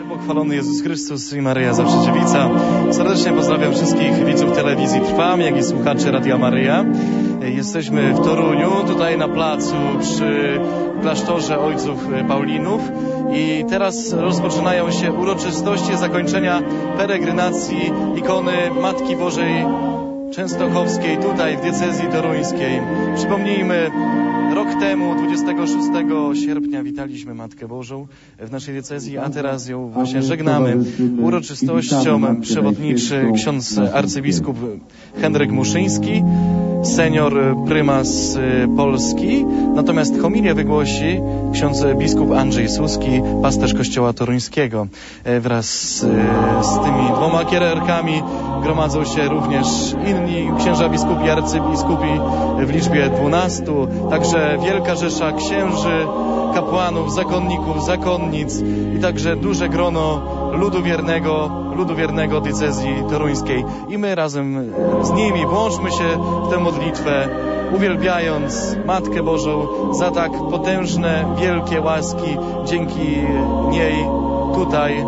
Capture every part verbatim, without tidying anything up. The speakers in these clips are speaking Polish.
Pochwalony Jezus Chrystus i Maryja Zawsze Dziewica. Serdecznie pozdrawiam wszystkich widzów telewizji Trwam, jak i słuchaczy Radia Maryja. Jesteśmy w Toruniu, tutaj na placu przy klasztorze Ojców Paulinów i teraz rozpoczynają się uroczystości zakończenia peregrinacji ikony Matki Bożej Częstochowskiej tutaj w diecezji toruńskiej. Przypomnijmy, rok temu, dwudziestego szóstego sierpnia, witaliśmy Matkę Bożą w naszej diecezji, a teraz ją właśnie żegnamy uroczystością. Przewodniczy ksiądz arcybiskup Henryk Muszyński, senior prymas Polski, natomiast homilię wygłosi ksiądz biskup Andrzej Suski, pasterz kościoła toruńskiego. Wraz z tymi dwoma kiererkami gromadzą się również inni księża biskupi, arcybiskupi w liczbie dwunastu, także wielka rzesza księży, kapłanów, zakonników, zakonnic i także duże grono ludu wiernego, ludu wiernego diecezji toruńskiej. I my razem z nimi włączmy się w tę modlitwę, uwielbiając Matkę Bożą za tak potężne, wielkie łaski, dzięki niej tutaj,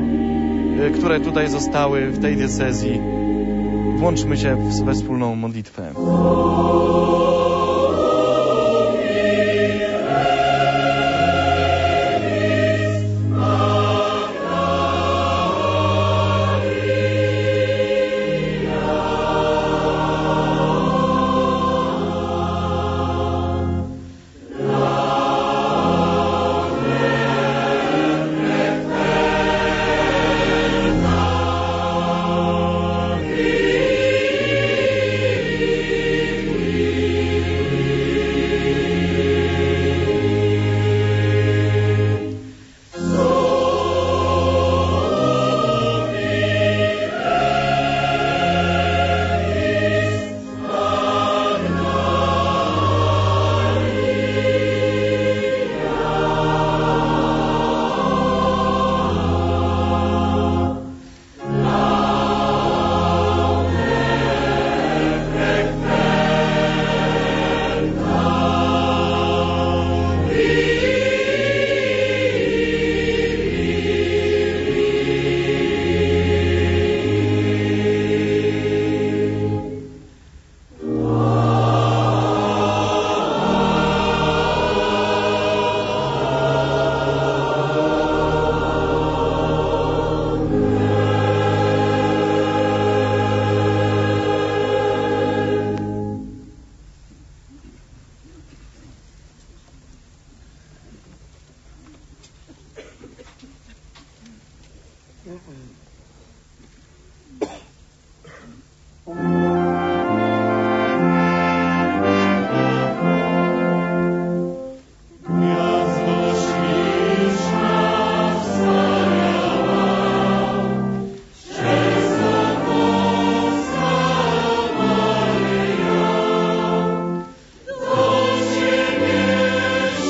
które tutaj zostały w tej diecezji. Włączmy się we wspólną modlitwę.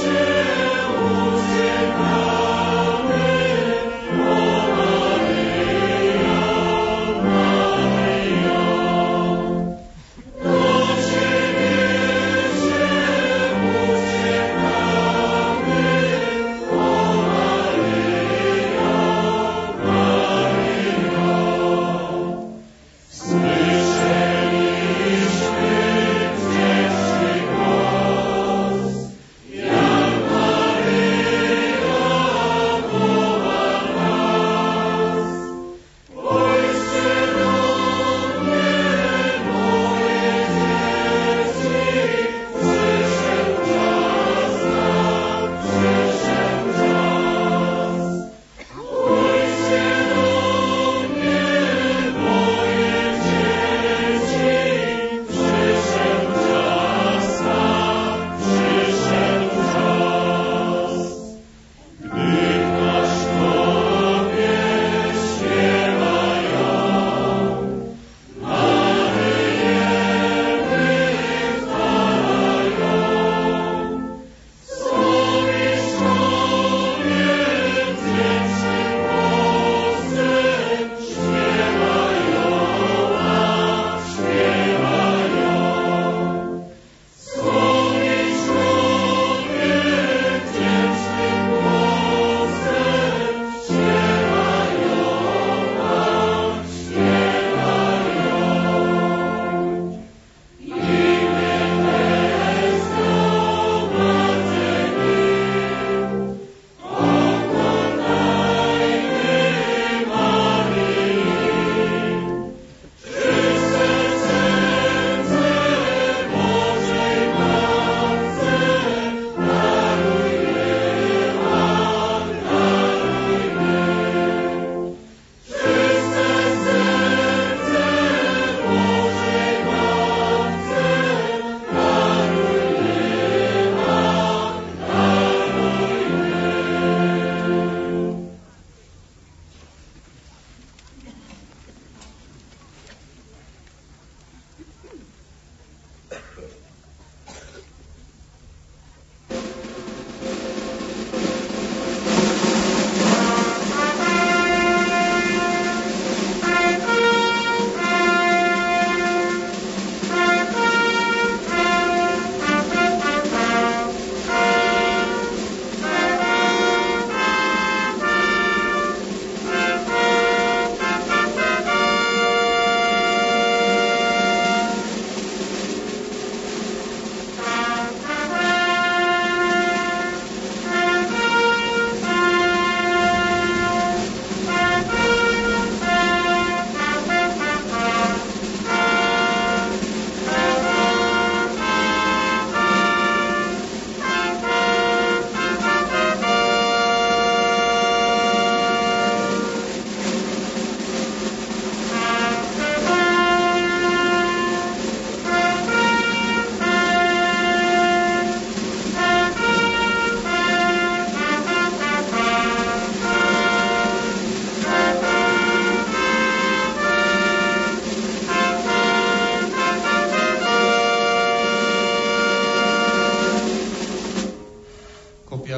Maria.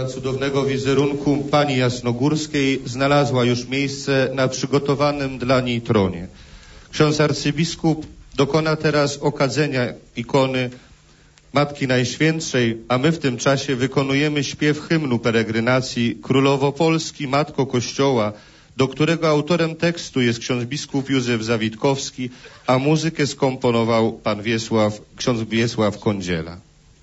dla cudownego wizerunku Pani Jasnogórskiej znalazła już miejsce na przygotowanym dla niej tronie. Ksiądz arcybiskup dokona teraz okadzenia ikony Matki Najświętszej, a my w tym czasie wykonujemy śpiew hymnu peregrinacji Królowo Polski, Matko Kościoła, do którego autorem tekstu jest ksiądz biskup Józef Zawitkowski, a muzykę skomponował pan Wiesław, ksiądz Wiesław Kądziela.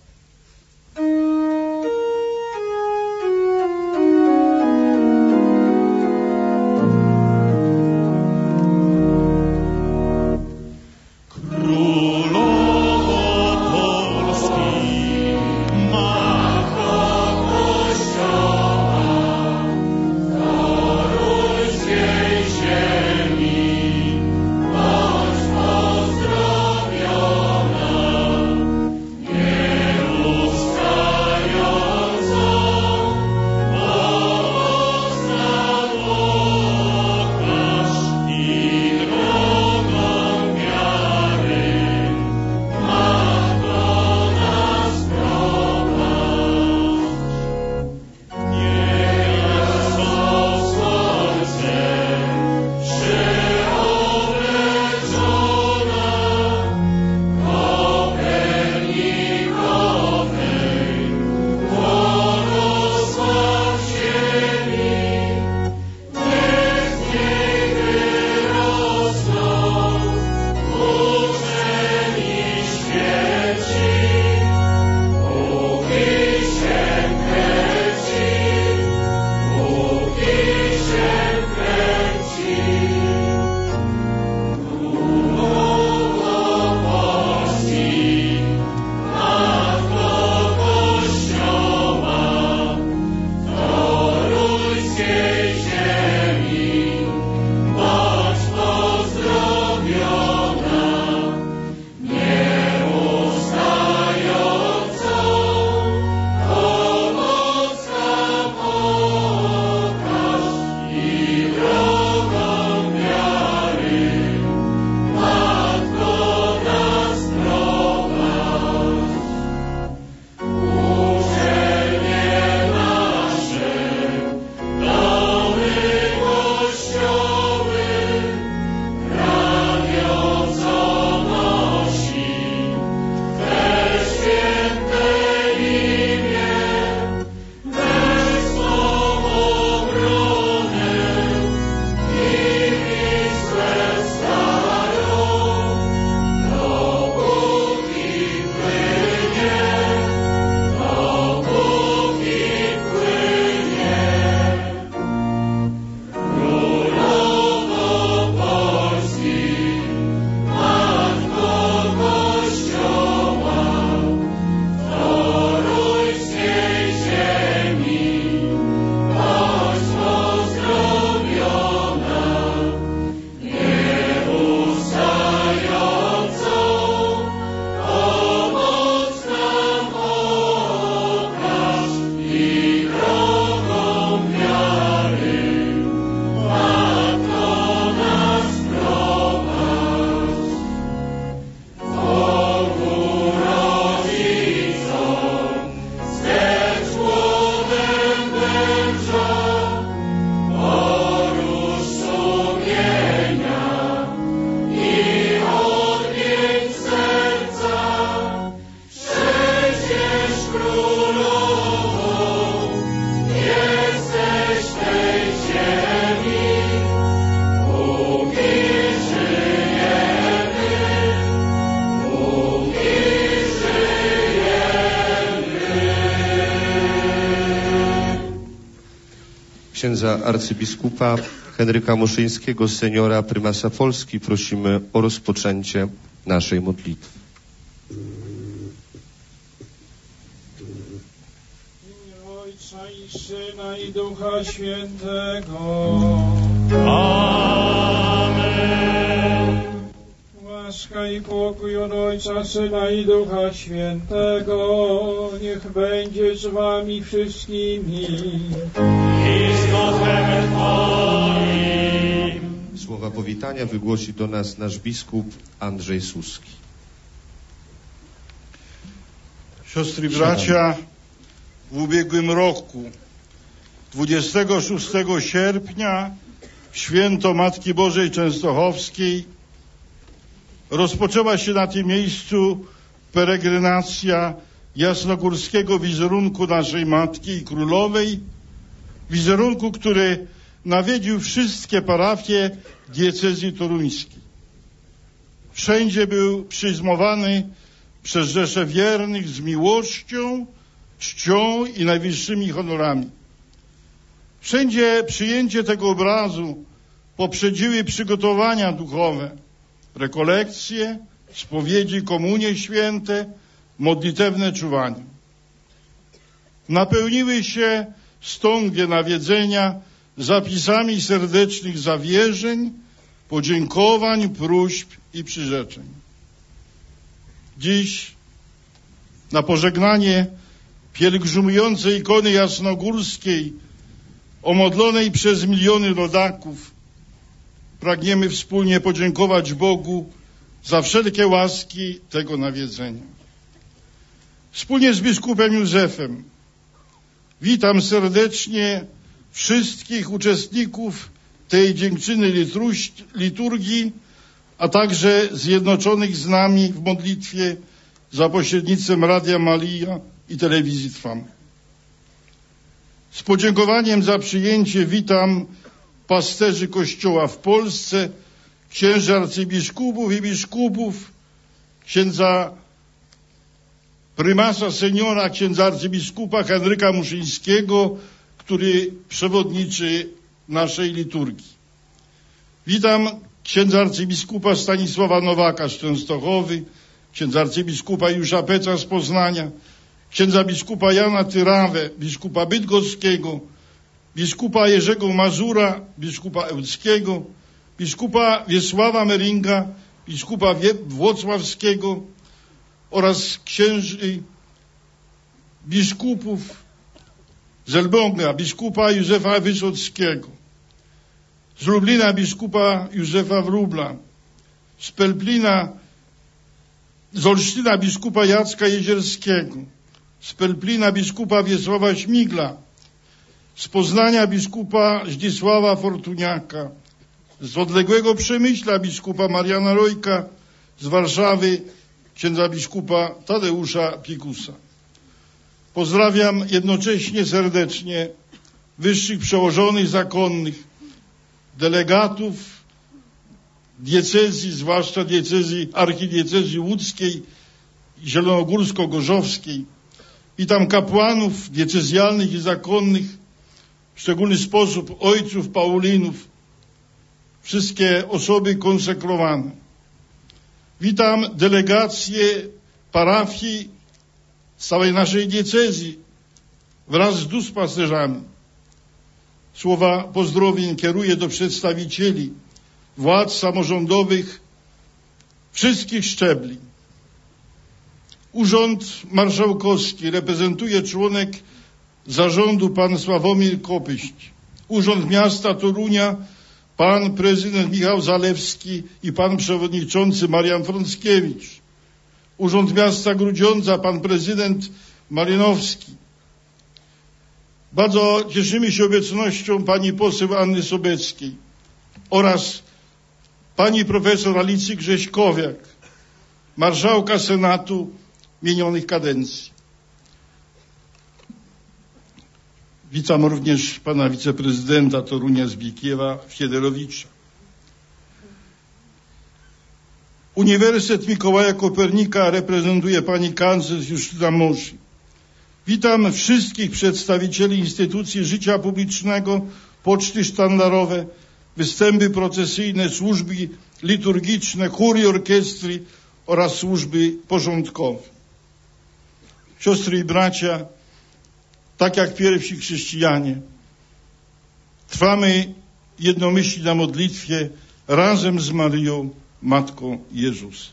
Księdza arcybiskupa Henryka Muszyńskiego, seniora prymasa Polski, prosimy o rozpoczęcie naszej modlitwy. W imię Ojca i Syna i Ducha Świętego. Amen. Łaska i pokój od Ojca, Syna i Ducha Świętego niech będzie z wami wszystkimi. Słowa powitania wygłosi do nas nasz biskup Andrzej Suski. Siostry i bracia, w ubiegłym roku. dwudziestego szóstego sierpnia, w święto Matki Bożej Częstochowskiej, rozpoczęła się na tym miejscu peregrinacja jasnogórskiego wizerunku naszej Matki i Królowej, wizerunku, który nawiedził wszystkie parafie diecezji toruńskiej. Wszędzie był przyjmowany przez rzeszę wiernych z miłością, czcią i najwyższymi honorami. Wszędzie przyjęcie tego obrazu poprzedziły przygotowania duchowe, rekolekcje, spowiedzi, komunie święte, modlitewne czuwanie. Napełniły się stągie nawiedzenia zapisami serdecznych zawierzeń, podziękowań, próśb i przyrzeczeń. Dziś na pożegnanie pielgrzymującej ikony jasnogórskiej, omodlonej przez miliony rodaków, pragniemy wspólnie podziękować Bogu za wszelkie łaski tego nawiedzenia. Wspólnie z biskupem Józefem witam serdecznie wszystkich uczestników tej dziękczynnej liturgii, a także zjednoczonych z nami w modlitwie za pośrednictwem Radia Maria i Telewizji Trwam. Z podziękowaniem za przyjęcie witam pasterzy Kościoła w Polsce, księży arcybiskupów i biskupów, księdza prymasa seniora, księdza arcybiskupa Henryka Muszyńskiego, który przewodniczy naszej liturgii. Witam księdza arcybiskupa Stanisława Nowaka z Częstochowy, księdza arcybiskupa Jusza Peca z Poznania, księdza biskupa Jana Tyrawę, biskupa bydgoskiego, biskupa Jerzego Mazura, biskupa ełckiego, biskupa Wiesława Meringa, biskupa włocławskiego oraz księży biskupów z Elbląga, biskupa Józefa Wysockiego, z Lublina biskupa Józefa Wróbla, z Pelplina, z Olsztyna biskupa Jacka Jezierskiego, z Pelplina biskupa Wiesława Śmigla, z Poznania biskupa Zdzisława Fortuniaka, z odległego Przemyśla biskupa Mariana Rojka, z Warszawy księdza biskupa Tadeusza Pikusa. Pozdrawiam jednocześnie serdecznie wyższych przełożonych zakonnych, delegatów diecezji, zwłaszcza diecezji, archidiecezji łódzkiej i zielonogórsko-gorzowskiej. Witam kapłanów diecezjalnych i zakonnych, w szczególny sposób ojców Paulinów, wszystkie osoby konsekrowane. Witam delegację parafii z całej naszej diecezji wraz z duszpasterzami. Słowa pozdrowień kieruję do przedstawicieli władz samorządowych wszystkich szczebli. Urząd Marszałkowski reprezentuje członek zarządu pan Sławomir Kopyść. Urząd Miasta Torunia pan prezydent Michał Zalewski i pan przewodniczący Marian Frąckiewicz. Urząd Miasta Grudziądza pan prezydent Malinowski. Bardzo cieszymy się obecnością pani poseł Anny Sobeckiej oraz pani profesor Alicji Grześkowiak, marszałka Senatu minionych kadencji. Witam również pana wiceprezydenta Torunia Zbigniewa Fiederowicza. Uniwersytet Mikołaja Kopernika reprezentuje pani kanclerz Justyna Moszy. Witam wszystkich przedstawicieli instytucji życia publicznego, poczty sztandarowe, występy procesyjne, służby liturgiczne, chóry, orkiestry oraz służby porządkowe. Siostry i bracia, tak jak pierwsi chrześcijanie, trwamy jednomyślnie na modlitwie razem z Maryją, Matką Jezusa.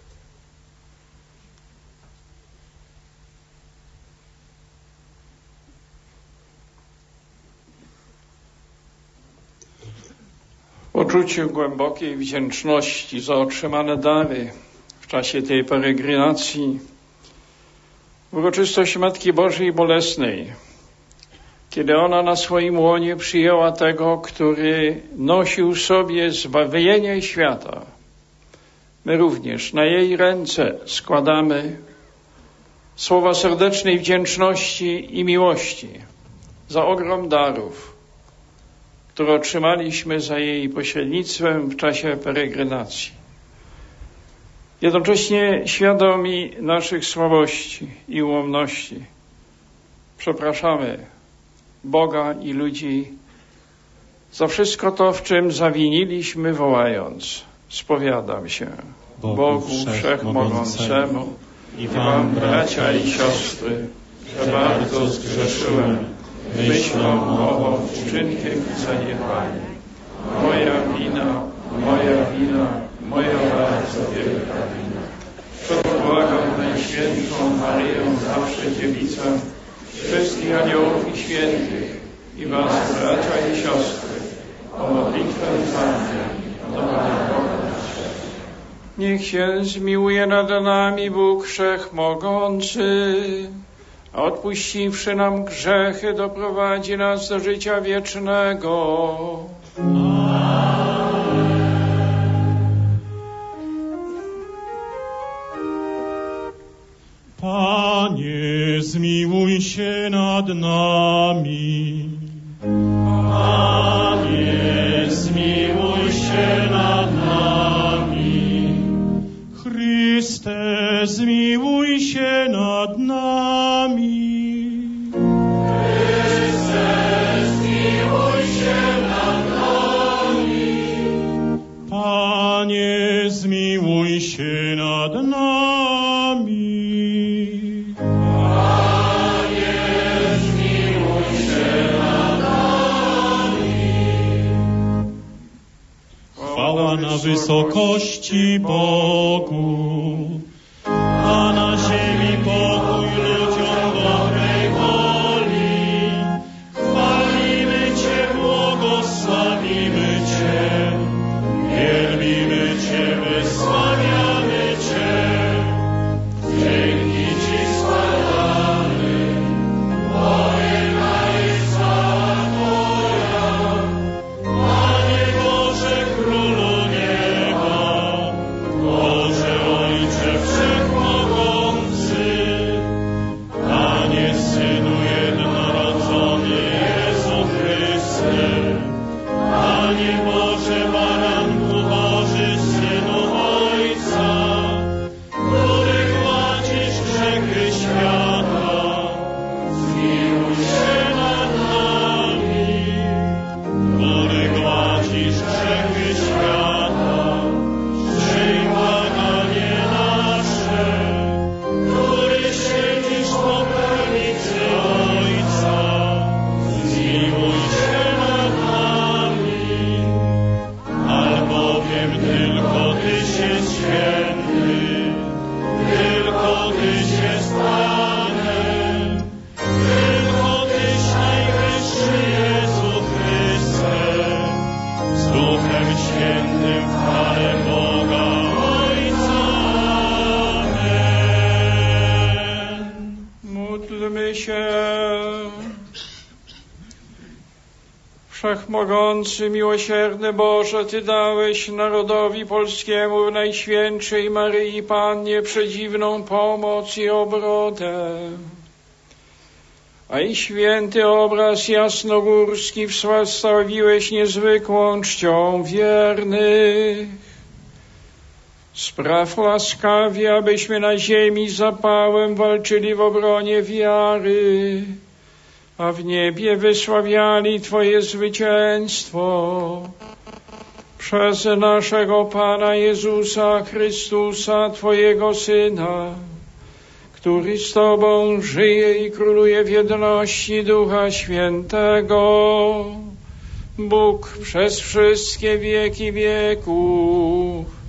W poczuciu głębokiej wdzięczności za otrzymane dary w czasie tej peregrinacji Uroczystość Matki Bożej Bolesnej, kiedy ona na swoim łonie przyjęła tego, który nosił w sobie zbawienie świata. My również na jej ręce składamy słowa serdecznej wdzięczności i miłości za ogrom darów, które otrzymaliśmy za jej pośrednictwem w czasie peregrinacji. Jednocześnie świadomi naszych słabości i ułomności przepraszamy Boga i ludzi za wszystko to, w czym zawiniliśmy, wołając: spowiadam się Bogu, Bogu Wszechmogącemu i wam, bracia i siostry, że bardzo zgrzeszyłem myślą, mową, uczynkiem i zaniedbaniem. Moja wina, moja wina, moja bardzo wielka wina. Przebłagam Najświętszą Maryję, zawsze Dziewicę, wszystkich aniołów i świętych i was, bracia i siostry, o modlitwę za mnie do Pana Boga naszego. Niech się zmiłuje nad nami Bóg Wszechmogący, a odpuściwszy nam grzechy, doprowadzi nas do życia wiecznego. Panie, zmiłuj się nad nami. Panie, zmiłuj się nad nami. Chryste, zmiłuj się nad nami. Chryste, zmiłuj się nad nami. Panie, zmiłuj się nad nami. Chwała na wysokości Bogu, a na ziemi pokój ludziom dobrej woli. Chwalimy Cię, błogosławimy Cię, wielbimy Cię, wysławiamy Cię. Dzięki Ci składamy, bo jedna jest chwała Twoja, Panie Boże, Królu nieba, Boże Ojcze Wszechmogący, Panie Synu jednorodzony Jezu Chryste, Panie Boże, Baranku Boży, Synu Ojca, który gładzisz grzechy świata, zmiłuj się nad nami. Który gładzisz grzechy świata, przyjm błaganie nasze. Który siedzisz po prawicy Ojca, zmiłuj się nad nami. Albowiem tylko Tyś jest święty, tylko Tyś jest Panem, tylko Tyś najwyższy Jezu Chryste, z Duchem Świętym w chwale Boga Ojca. Amen. Módlmy się. Wszechmogący, miłosierny Boże, Ty dałeś narodowi polskiemu w Najświętszej Maryi Pannie przedziwną pomoc i obrodę, a i święty obraz jasnogórski wstawiłeś niezwykłą czcią wiernych. Spraw łaskawie, abyśmy na ziemi z zapałem walczyli w obronie wiary, a w niebie wysławiali Twoje zwycięstwo. Przez naszego Pana Jezusa Chrystusa, Twojego Syna, który z Tobą żyje i króluje w jedności Ducha Świętego, Bóg przez wszystkie wieki wieków.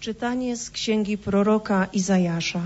Czytanie z księgi proroka Izajasza.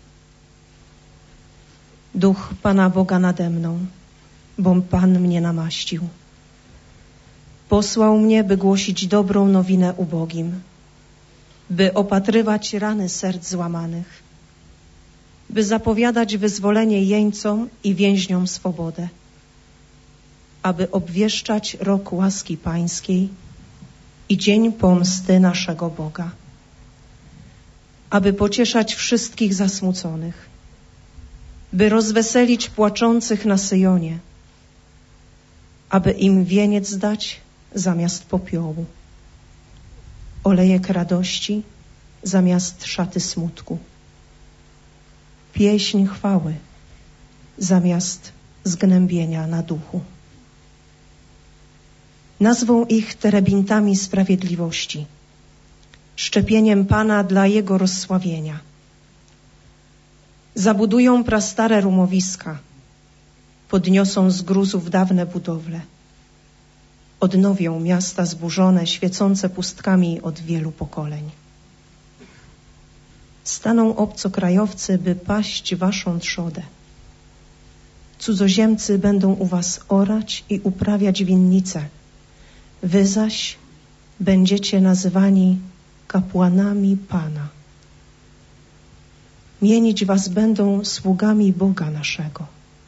Duch Pana Boga nade mną, bo Pan mnie namaścił. Posłał mnie, by głosić dobrą nowinę ubogim, by opatrywać rany serc złamanych, by zapowiadać wyzwolenie jeńcom i więźniom swobodę, aby obwieszczać rok łaski Pańskiej i dzień pomsty naszego Boga, aby pocieszać wszystkich zasmuconych, by rozweselić płaczących na Syjonie, aby im wieniec dać zamiast popiołu, olejek radości zamiast szaty smutku, pieśń chwały zamiast zgnębienia na duchu. Nazwą ich terebintami sprawiedliwości, szczepieniem Pana dla Jego rozsławienia. Zabudują prastare rumowiska, podniosą z gruzów dawne budowle, odnowią miasta zburzone, świecące pustkami od wielu pokoleń. Staną obcokrajowcy, by paść waszą trzodę. Cudzoziemcy będą u was orać i uprawiać winnice, wy zaś będziecie nazywani kapłanami Pana. Mienić was będą sługami Boga naszego.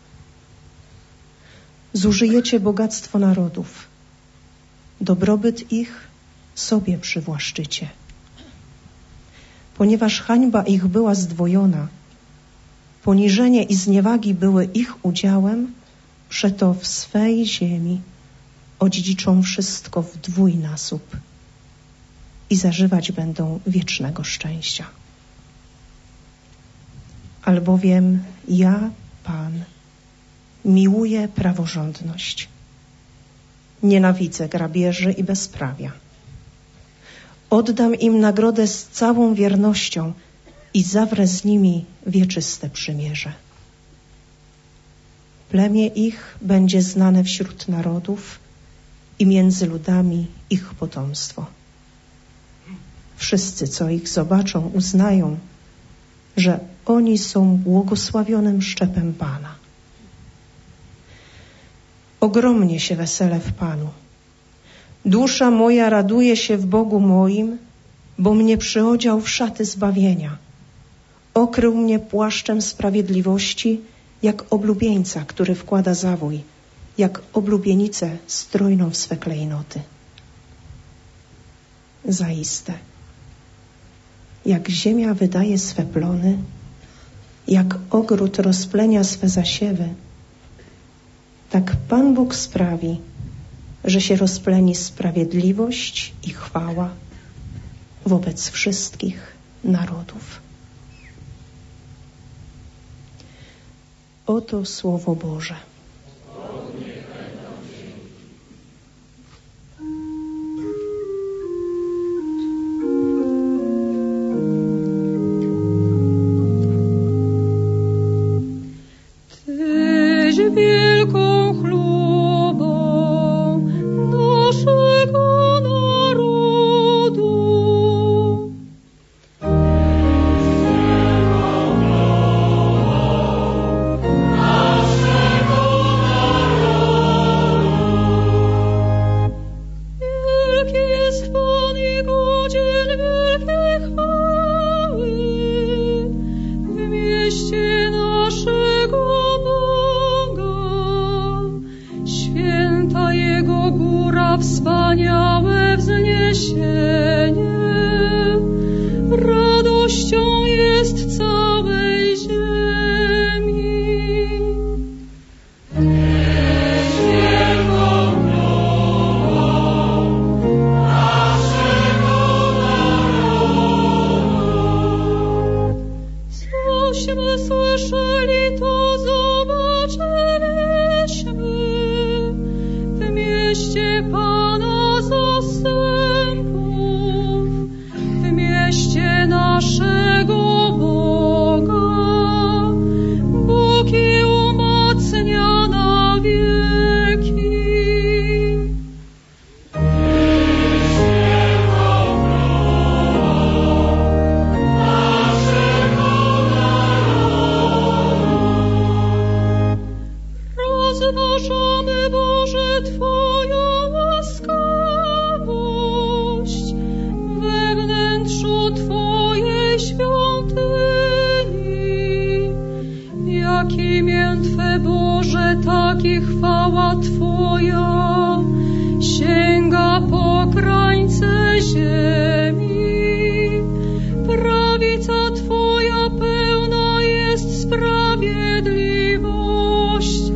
Zużyjecie bogactwo narodów, dobrobyt ich sobie przywłaszczycie. Ponieważ hańba ich była zdwojona, poniżenie i zniewagi były ich udziałem, przeto w swej ziemi odziedziczą wszystko w dwójnasób i zażywać będą wiecznego szczęścia. Albowiem ja, Pan, miłuję praworządność, nienawidzę grabieży i bezprawia. Oddam im nagrodę z całą wiernością i zawrę z nimi wieczyste przymierze. Plemię ich będzie znane wśród narodów i między ludami ich potomstwo. Wszyscy, co ich zobaczą, uznają, że oni są błogosławionym szczepem Pana. Ogromnie się weselę w Panu. Dusza moja raduje się w Bogu moim, bo mnie przyodział w szaty zbawienia. Okrył mnie płaszczem sprawiedliwości, jak oblubieńca, który wkłada zawój, jak oblubienicę strojną w swe klejnoty. Zaiste, jak ziemia wydaje swe plony, jak ogród rozplenia swe zasiewy, tak Pan Bóg sprawi, że się rozpleni sprawiedliwość i chwała wobec wszystkich narodów. Oto Słowo Boże. rozważamy, Boże, Twoją łaskawość we wnętrzu Twojej świątyni. Jak imię Twe, Boże, tak i chwała Twoja sięga po krańce ziemi. Prawica Twoja pełna jest sprawiedliwości.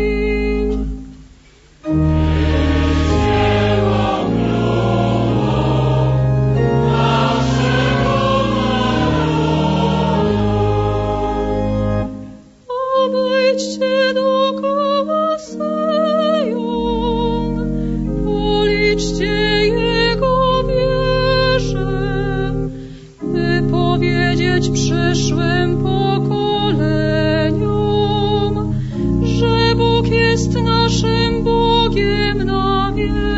Obejdźcie dookoła Syjon, policzcie jego wieże, by powiedzieć przyszłym pokoleniom, że Bóg jest naszym Bogiem na wieki.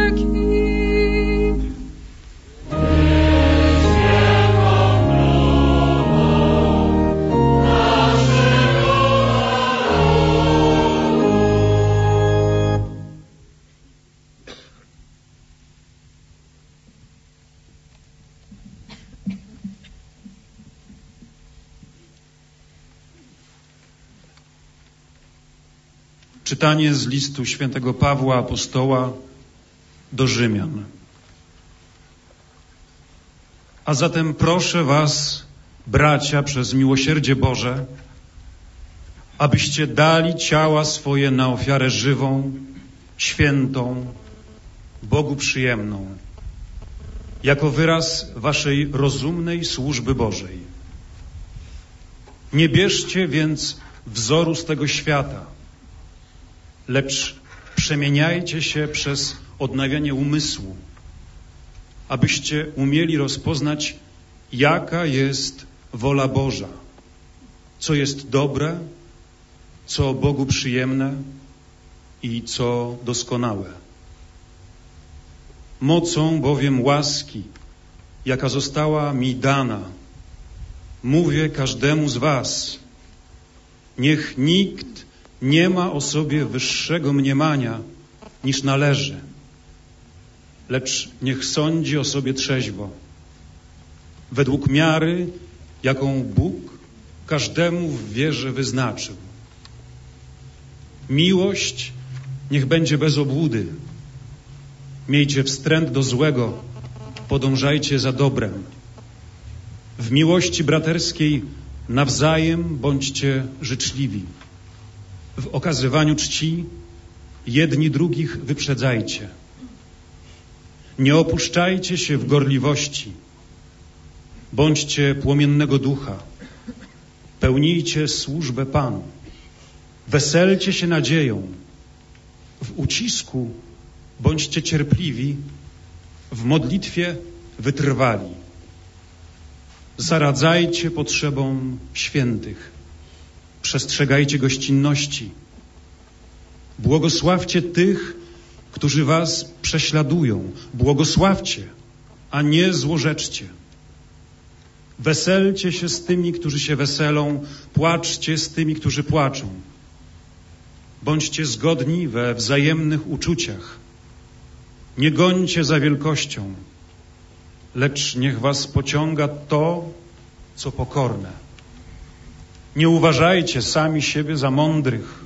Czytanie z listu świętego Pawła Apostoła do Rzymian. A zatem proszę was, bracia, przez miłosierdzie Boże, abyście dali ciała swoje na ofiarę żywą, świętą, Bogu przyjemną, jako wyraz waszej rozumnej służby Bożej. Nie bierzcie więc wzoru z tego świata, lecz przemieniajcie się przez odnawianie umysłu, abyście umieli rozpoznać, jaka jest wola Boża, co jest dobre, co Bogu przyjemne i co doskonałe. Mocą bowiem łaski, jaka została mi dana, mówię każdemu z was, niech nikt nie ma o sobie wyższego mniemania niż należy, lecz niech sądzi o sobie trzeźwo, według miary, jaką Bóg każdemu w wierze wyznaczył. Miłość niech będzie bez obłudy. Miejcie wstręt do złego, podążajcie za dobrem. W miłości braterskiej nawzajem bądźcie życzliwi. W okazywaniu czci jedni drugich wyprzedzajcie. Nie opuszczajcie się w gorliwości. Bądźcie płomiennego ducha. Pełnijcie służbę Panu. Weselcie się nadzieją. W ucisku bądźcie cierpliwi, w modlitwie wytrwali. Zaradzajcie potrzebom świętych. Przestrzegajcie gościnności. Błogosławcie tych, którzy was prześladują. Błogosławcie, a nie złorzeczcie. Weselcie się z tymi, którzy się weselą. Płaczcie z tymi, którzy płaczą. Bądźcie zgodni we wzajemnych uczuciach. Nie gońcie za wielkością, lecz niech was pociąga to, co pokorne. Nie uważajcie sami siebie za mądrych.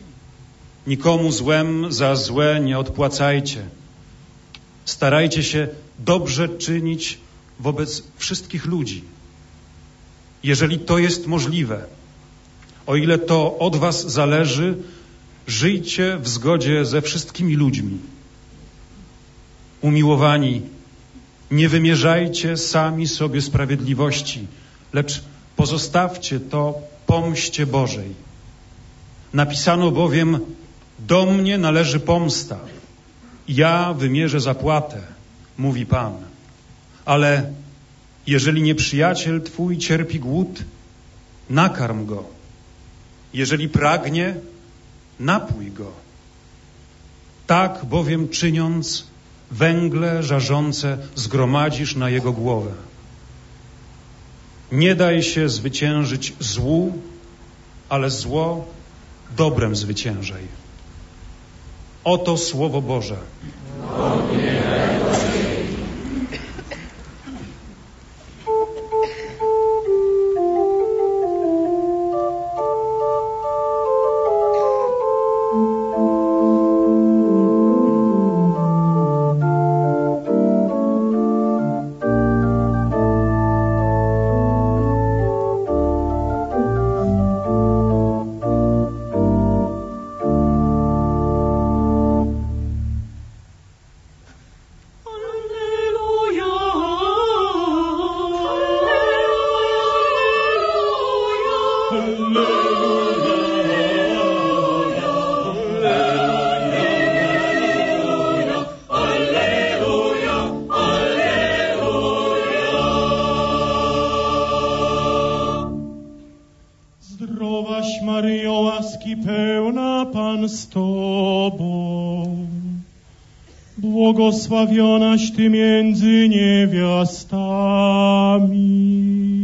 Nikomu złem za złe nie odpłacajcie. Starajcie się dobrze czynić wobec wszystkich ludzi. Jeżeli to jest możliwe, o ile to od was zależy, żyjcie w zgodzie ze wszystkimi ludźmi. Umiłowani, nie wymierzajcie sami sobie sprawiedliwości, lecz pozostawcie to pomście Bożej. Napisano bowiem, do mnie należy pomsta, ja wymierzę zapłatę, mówi Pan. Ale jeżeli nieprzyjaciel twój cierpi głód, nakarm go. Jeżeli pragnie, napój go. Tak bowiem czyniąc, węgle żarzące zgromadzisz na jego głowę. Nie daj się zwyciężyć złu, ale zło dobrem zwyciężaj. Oto Słowo Boże. Zdrowaś Maryjo, łaski pełna, Pan z Tobą, błogosławionaś Ty między niewiastami.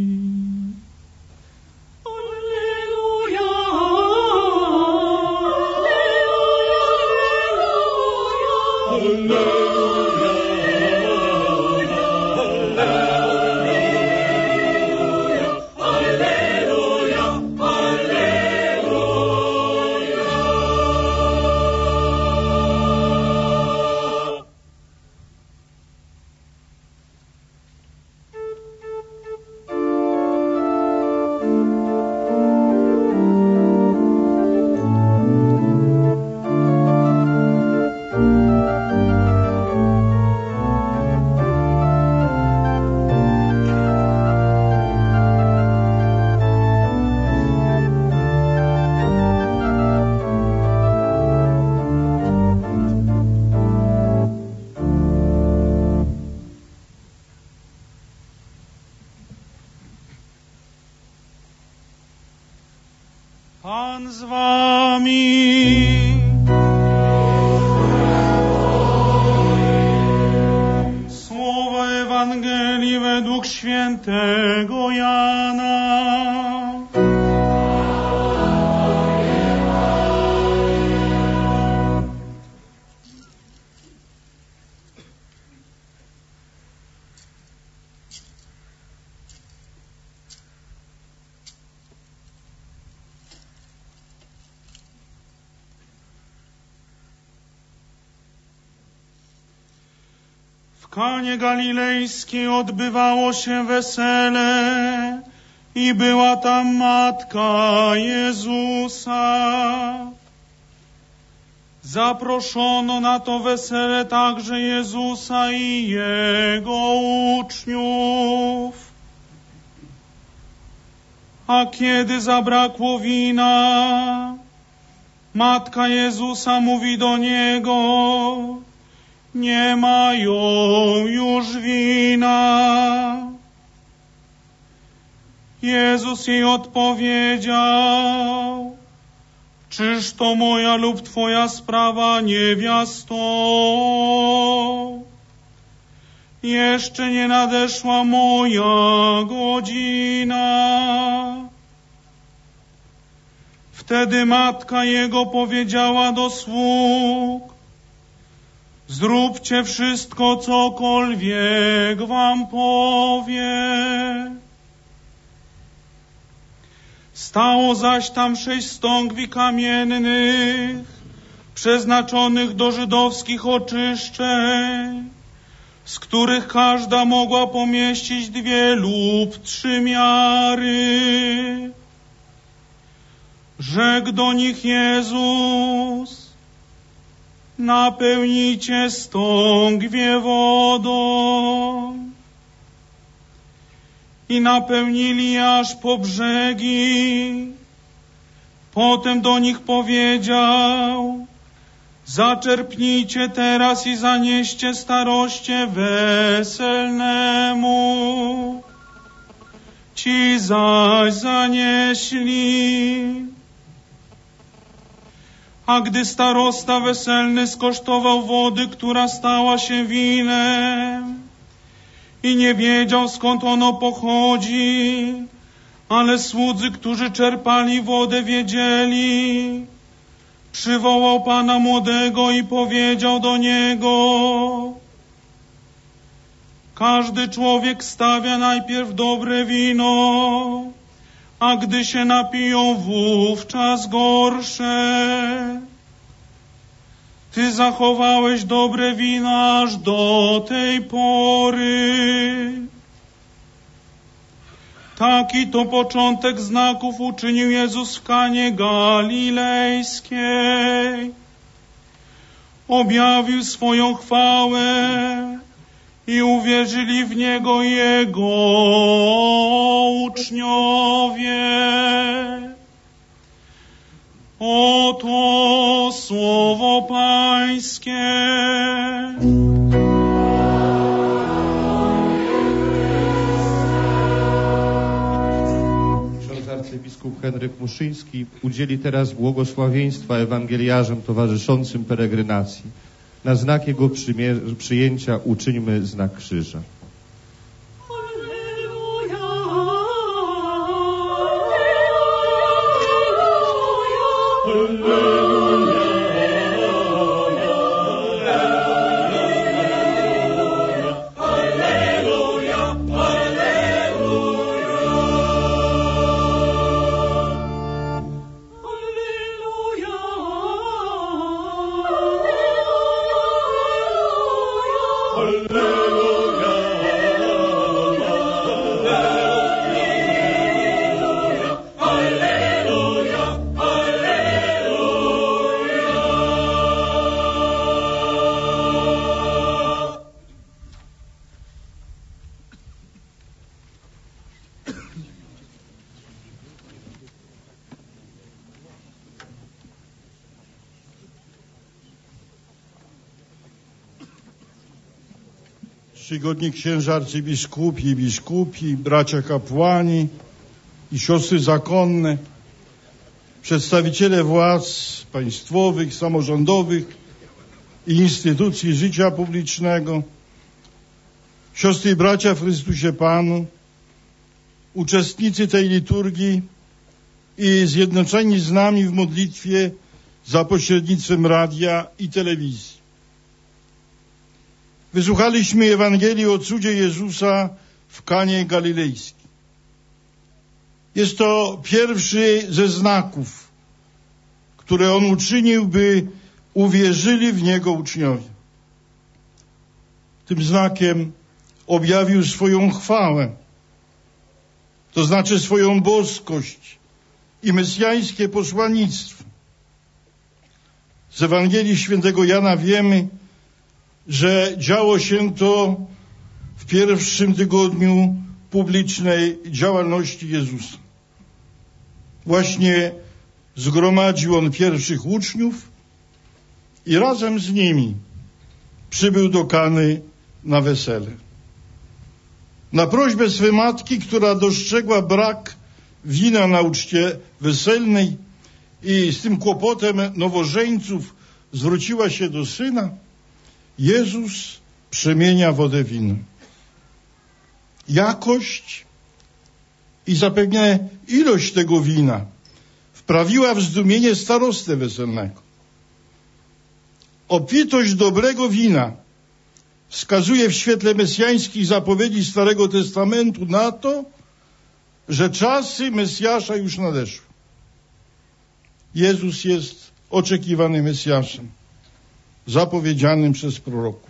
Pan z wami. Słowa Ewangelii według świętego Jana. W Kanie Galilejskiej odbywało się wesele i była tam matka Jezusa. Zaproszono na to wesele także Jezusa i Jego uczniów. A kiedy zabrakło wina, matka Jezusa mówi do Niego: nie mają już wina. Jezus jej odpowiedział: czyż to moja lub Twoja sprawa, niewiasto? Jeszcze nie nadeszła moja godzina. Wtedy matka Jego powiedziała do sług: zróbcie wszystko, cokolwiek wam powie. Stało zaś tam sześć stągwi kamiennych, przeznaczonych do żydowskich oczyszczeń, z których każda mogła pomieścić dwie lub trzy miary. Rzekł do nich Jezus: napełnijcie stągwie wodą. I napełnili aż po brzegi. Potem do nich powiedział: zaczerpnijcie teraz i zanieście staroście weselnemu. Ci zaś zanieśli. A gdy starosta weselny skosztował wody, która stała się winem, i nie wiedział, skąd ono pochodzi, ale słudzy, którzy czerpali wodę, wiedzieli, przywołał pana młodego i powiedział do niego: każdy człowiek stawia najpierw dobre wino, a gdy się napiją, wówczas gorsze. Ty zachowałeś dobre wino aż do tej pory. Taki to początek znaków uczynił Jezus w Kanie Galilejskiej. Objawił swoją chwałę i uwierzyli w Niego Jego uczniowie. Oto słowo Pańskie. Ksiądz arcybiskup Henryk Muszyński udzieli teraz błogosławieństwa ewangeliarzom towarzyszącym peregrinacji. Na znak jego przymie- przyjęcia uczyńmy znak krzyża. Czcigodni księża arcybiskupi i biskupi, bracia kapłani i siostry zakonne, przedstawiciele władz państwowych, samorządowych i instytucji życia publicznego, siostry i bracia w Chrystusie Panu, uczestnicy tej liturgii i zjednoczeni z nami w modlitwie za pośrednictwem radia i telewizji. Wysłuchaliśmy Ewangelii o cudzie Jezusa w Kanie Galilejskiej. Jest to pierwszy ze znaków, które On uczynił, by uwierzyli w Niego uczniowie. Tym znakiem objawił swoją chwałę, to znaczy swoją boskość i mesjańskie posłannictwo. Z Ewangelii świętego Jana wiemy, że działo się to w pierwszym tygodniu publicznej działalności Jezusa. Właśnie zgromadził On pierwszych uczniów i razem z nimi przybył do Kany na wesele. Na prośbę swej matki, która dostrzegła brak wina na uczcie weselnej i z tym kłopotem nowożeńców zwróciła się do Syna, Jezus przemienia wodę w wino. Jakość i zapewne ilość tego wina wprawiła w zdumienie starostę weselnego. Obfitość dobrego wina wskazuje w świetle mesjańskich zapowiedzi Starego Testamentu na to, że czasy Mesjasza już nadeszły. Jezus jest oczekiwanym Mesjaszem, zapowiedzianym przez proroków.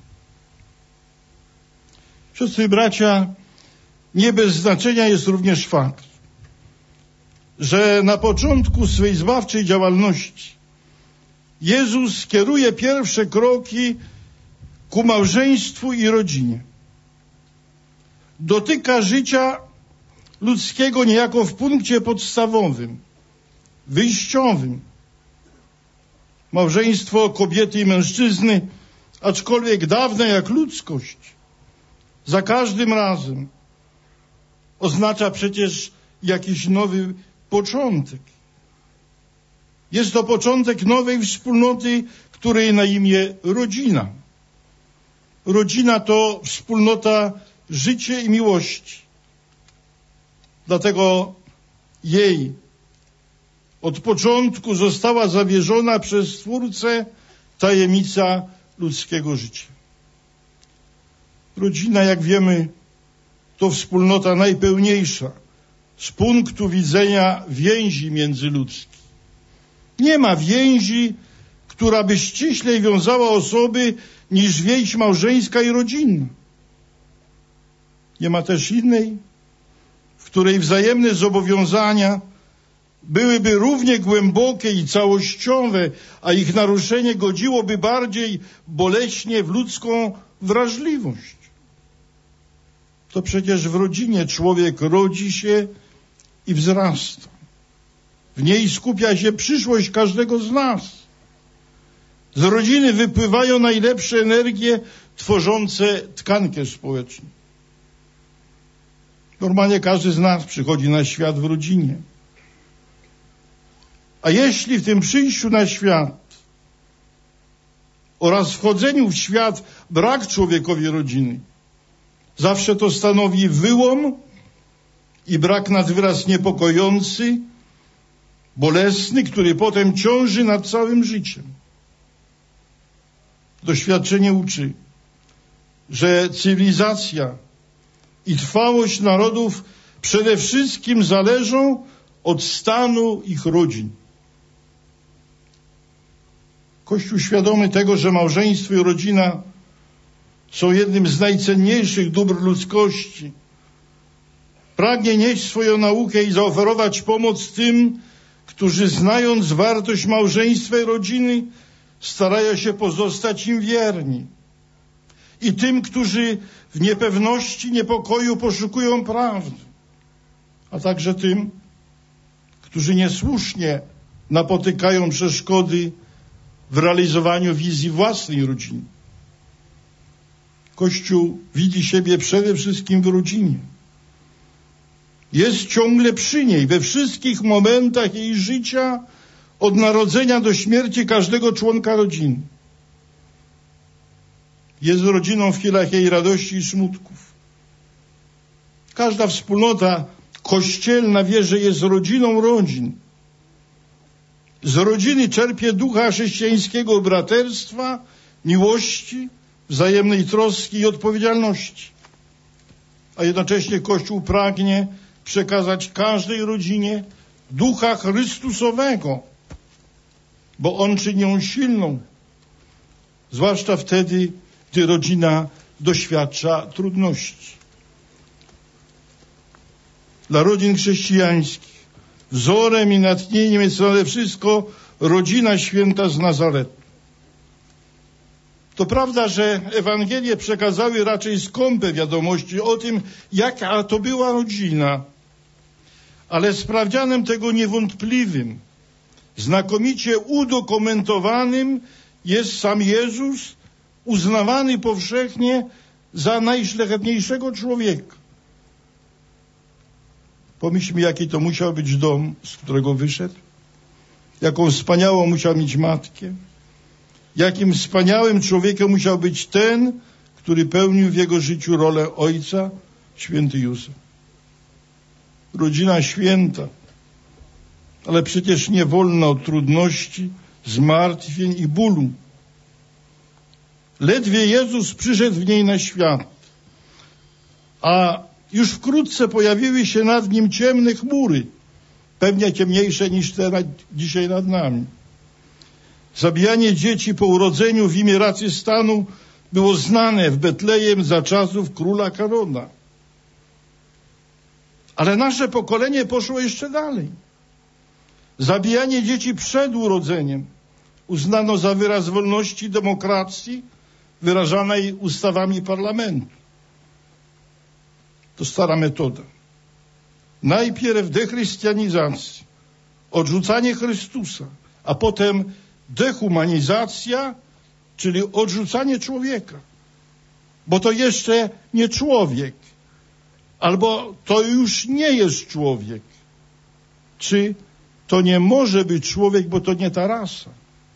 Siostry i bracia, nie bez znaczenia jest również fakt, że na początku swej zbawczej działalności Jezus kieruje pierwsze kroki ku małżeństwu i rodzinie. Dotyka życia ludzkiego niejako w punkcie podstawowym, wyjściowym. Małżeństwo kobiety i mężczyzny, aczkolwiek dawne jak ludzkość, za każdym razem oznacza przecież jakiś nowy początek. Jest to początek nowej wspólnoty, której na imię rodzina. Rodzina to wspólnota życia i miłości. Dlatego jej od początku została zawierzona przez Stwórcę tajemnica ludzkiego życia. Rodzina, jak wiemy, to wspólnota najpełniejsza z punktu widzenia więzi międzyludzkich. Nie ma więzi, która by ściślej wiązała osoby niż więź małżeńska i rodzinna. Nie ma też innej, w której wzajemne zobowiązania byłyby równie głębokie i całościowe, a ich naruszenie godziłoby bardziej boleśnie w ludzką wrażliwość. To przecież w rodzinie człowiek rodzi się i wzrasta. W niej skupia się przyszłość każdego z nas. Z rodziny wypływają najlepsze energie tworzące tkankę społeczną. Normalnie każdy z nas przychodzi na świat w rodzinie. A jeśli w tym przyjściu na świat oraz wchodzeniu w świat brak człowiekowi rodziny, zawsze to stanowi wyłom i brak nad wyraz niepokojący, bolesny, który potem ciąży nad całym życiem. Doświadczenie uczy, że cywilizacja i trwałość narodów przede wszystkim zależą od stanu ich rodzin. Kościół świadomy tego, że małżeństwo i rodzina są jednym z najcenniejszych dóbr ludzkości, pragnie nieść swoją naukę i zaoferować pomoc tym, którzy znając wartość małżeństwa i rodziny, starają się pozostać im wierni. I tym, którzy w niepewności, niepokoju poszukują prawdy. A także tym, którzy niesłusznie napotykają przeszkody w realizowaniu wizji własnej rodziny. Kościół widzi siebie przede wszystkim w rodzinie. Jest ciągle przy niej, we wszystkich momentach jej życia, od narodzenia do śmierci każdego członka rodziny. Jest rodziną w chwilach jej radości i smutków. Każda wspólnota kościelna wie, że jest rodziną rodzin. Z rodziny czerpie ducha chrześcijańskiego braterstwa, miłości, wzajemnej troski i odpowiedzialności. A jednocześnie Kościół pragnie przekazać każdej rodzinie ducha Chrystusowego, bo on czyni ją silną, zwłaszcza wtedy, gdy rodzina doświadcza trudności. Dla rodzin chrześcijańskich wzorem i natchnieniem jest nade wszystko rodzina święta z Nazaretu. To prawda, że Ewangelie przekazały raczej skąpe wiadomości o tym, jaka to była rodzina, ale sprawdzianem tego niewątpliwym, znakomicie udokumentowanym jest sam Jezus, uznawany powszechnie za najszlachetniejszego człowieka. Pomyślmy, jaki to musiał być dom, z którego wyszedł, jaką wspaniałą musiał mieć matkę, jakim wspaniałym człowiekiem musiał być ten, który pełnił w jego życiu rolę ojca, święty Józef. Rodzina święta, ale przecież nie wolna od trudności, zmartwień i bólu. Ledwie Jezus przyszedł w niej na świat, a już wkrótce pojawiły się nad nim ciemne chmury, pewnie ciemniejsze niż te nad, dzisiaj nad nami. Zabijanie dzieci po urodzeniu w imię racji stanu było znane w Betlejem za czasów króla Karona. Ale nasze pokolenie poszło jeszcze dalej. Zabijanie dzieci przed urodzeniem uznano za wyraz wolności demokracji wyrażanej ustawami parlamentu. To stara metoda. Najpierw dechrystianizacja, odrzucanie Chrystusa, a potem dehumanizacja, czyli odrzucanie człowieka. Bo to jeszcze nie człowiek, albo to już nie jest człowiek. Czy to nie może być człowiek, bo to nie ta rasa.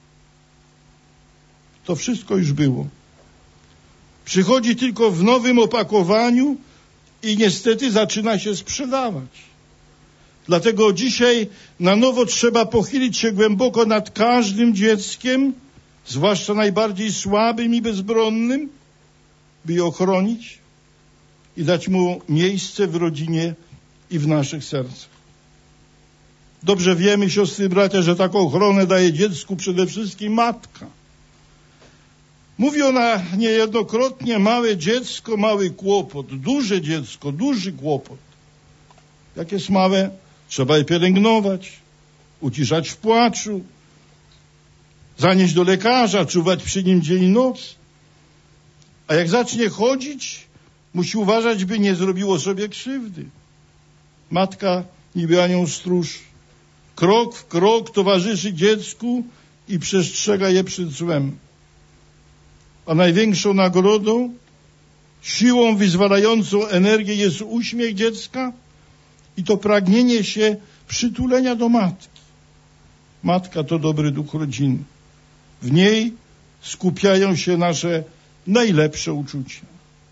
To wszystko już było. Przychodzi tylko w nowym opakowaniu i niestety zaczyna się sprzedawać. Dlatego dzisiaj na nowo trzeba pochylić się głęboko nad każdym dzieckiem, zwłaszcza najbardziej słabym i bezbronnym, by je ochronić i dać mu miejsce w rodzinie i w naszych sercach. Dobrze wiemy, siostry i bracia, że taką ochronę daje dziecku przede wszystkim matka. Mówi ona niejednokrotnie: małe dziecko, mały kłopot, duże dziecko, duży kłopot. Jak jest małe, trzeba je pielęgnować, uciszać w płaczu, zanieść do lekarza, czuwać przy nim dzień i noc. A jak zacznie chodzić, musi uważać, by nie zrobiło sobie krzywdy. Matka niby anioł stróż. Krok w krok towarzyszy dziecku i przestrzega je przed złem. A największą nagrodą, siłą wyzwalającą energię jest uśmiech dziecka i to pragnienie się przytulenia do matki. Matka to dobry duch rodziny. W niej skupiają się nasze najlepsze uczucia.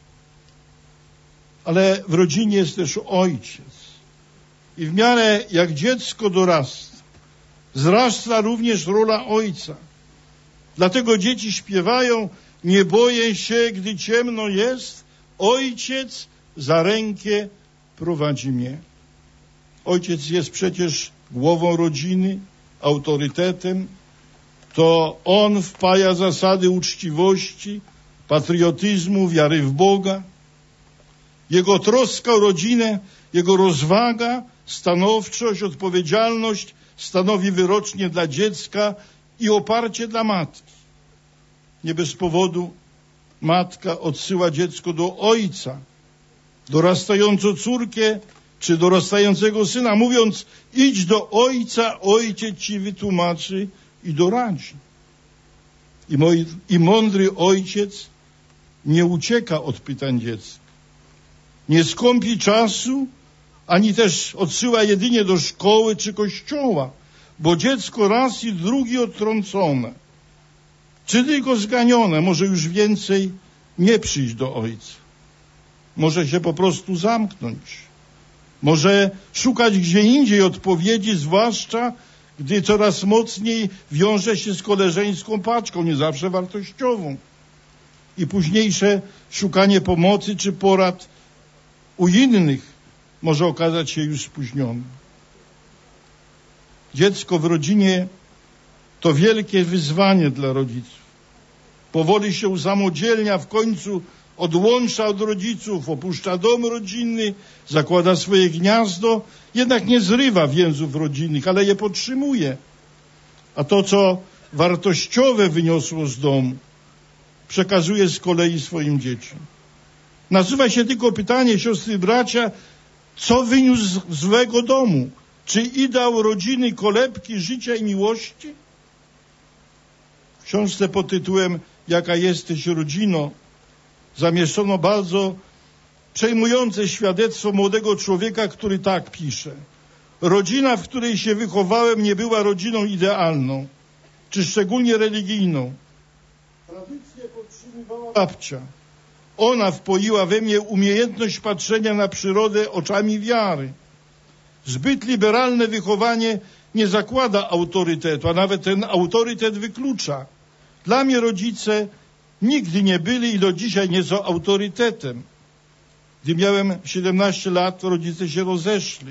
Ale w rodzinie jest też ojciec. I w miarę jak dziecko dorasta, wzrasta również rola ojca. Dlatego dzieci śpiewają: nie boję się, gdy ciemno jest, ojciec za rękę prowadzi mnie. Ojciec jest przecież głową rodziny, autorytetem. To on wpaja zasady uczciwości, patriotyzmu, wiary w Boga. Jego troska o rodzinę, jego rozwaga, stanowczość, odpowiedzialność stanowi wyrocznie dla dziecka i oparcie dla matki. Nie bez powodu matka odsyła dziecko do ojca, dorastającą córkę czy dorastającego syna, mówiąc: idź do ojca, ojciec ci wytłumaczy i doradzi. I, moi, I mądry ojciec nie ucieka od pytań dziecka. Nie skąpi czasu, ani też odsyła jedynie do szkoły czy kościoła, bo dziecko raz i drugi odtrącone, czy tylko zganione, może już więcej nie przyjść do ojca. Może się po prostu zamknąć. Może szukać gdzie indziej odpowiedzi, zwłaszcza gdy coraz mocniej wiąże się z koleżeńską paczką, nie zawsze wartościową. I późniejsze szukanie pomocy czy porad u innych może okazać się już spóźnione. Dziecko w rodzinie to wielkie wyzwanie dla rodziców. Powoli się usamodzielnia, w końcu odłącza od rodziców, opuszcza dom rodzinny, zakłada swoje gniazdo, jednak nie zrywa więzów rodzinnych, ale je podtrzymuje. A to, co wartościowe wyniosło z domu, przekazuje z kolei swoim dzieciom. Nasuwa się tylko pytanie, siostry i bracia, co wyniósł z złego domu? Czy ideał rodziny, kolebki, życia i miłości? W książce pod tytułem Jaka jesteś rodzino zamieszczono bardzo przejmujące świadectwo młodego człowieka, który tak pisze: rodzina, w której się wychowałem, nie była rodziną idealną, czy szczególnie religijną. Tradycję podtrzymywała babcia. Ona wpoiła we mnie umiejętność patrzenia na przyrodę oczami wiary. Zbyt liberalne wychowanie nie zakłada autorytetu, a nawet ten autorytet wyklucza. Dla mnie rodzice nigdy nie byli i do dzisiaj nie są autorytetem. Gdy miałem siedemnaście lat, rodzice się rozeszli.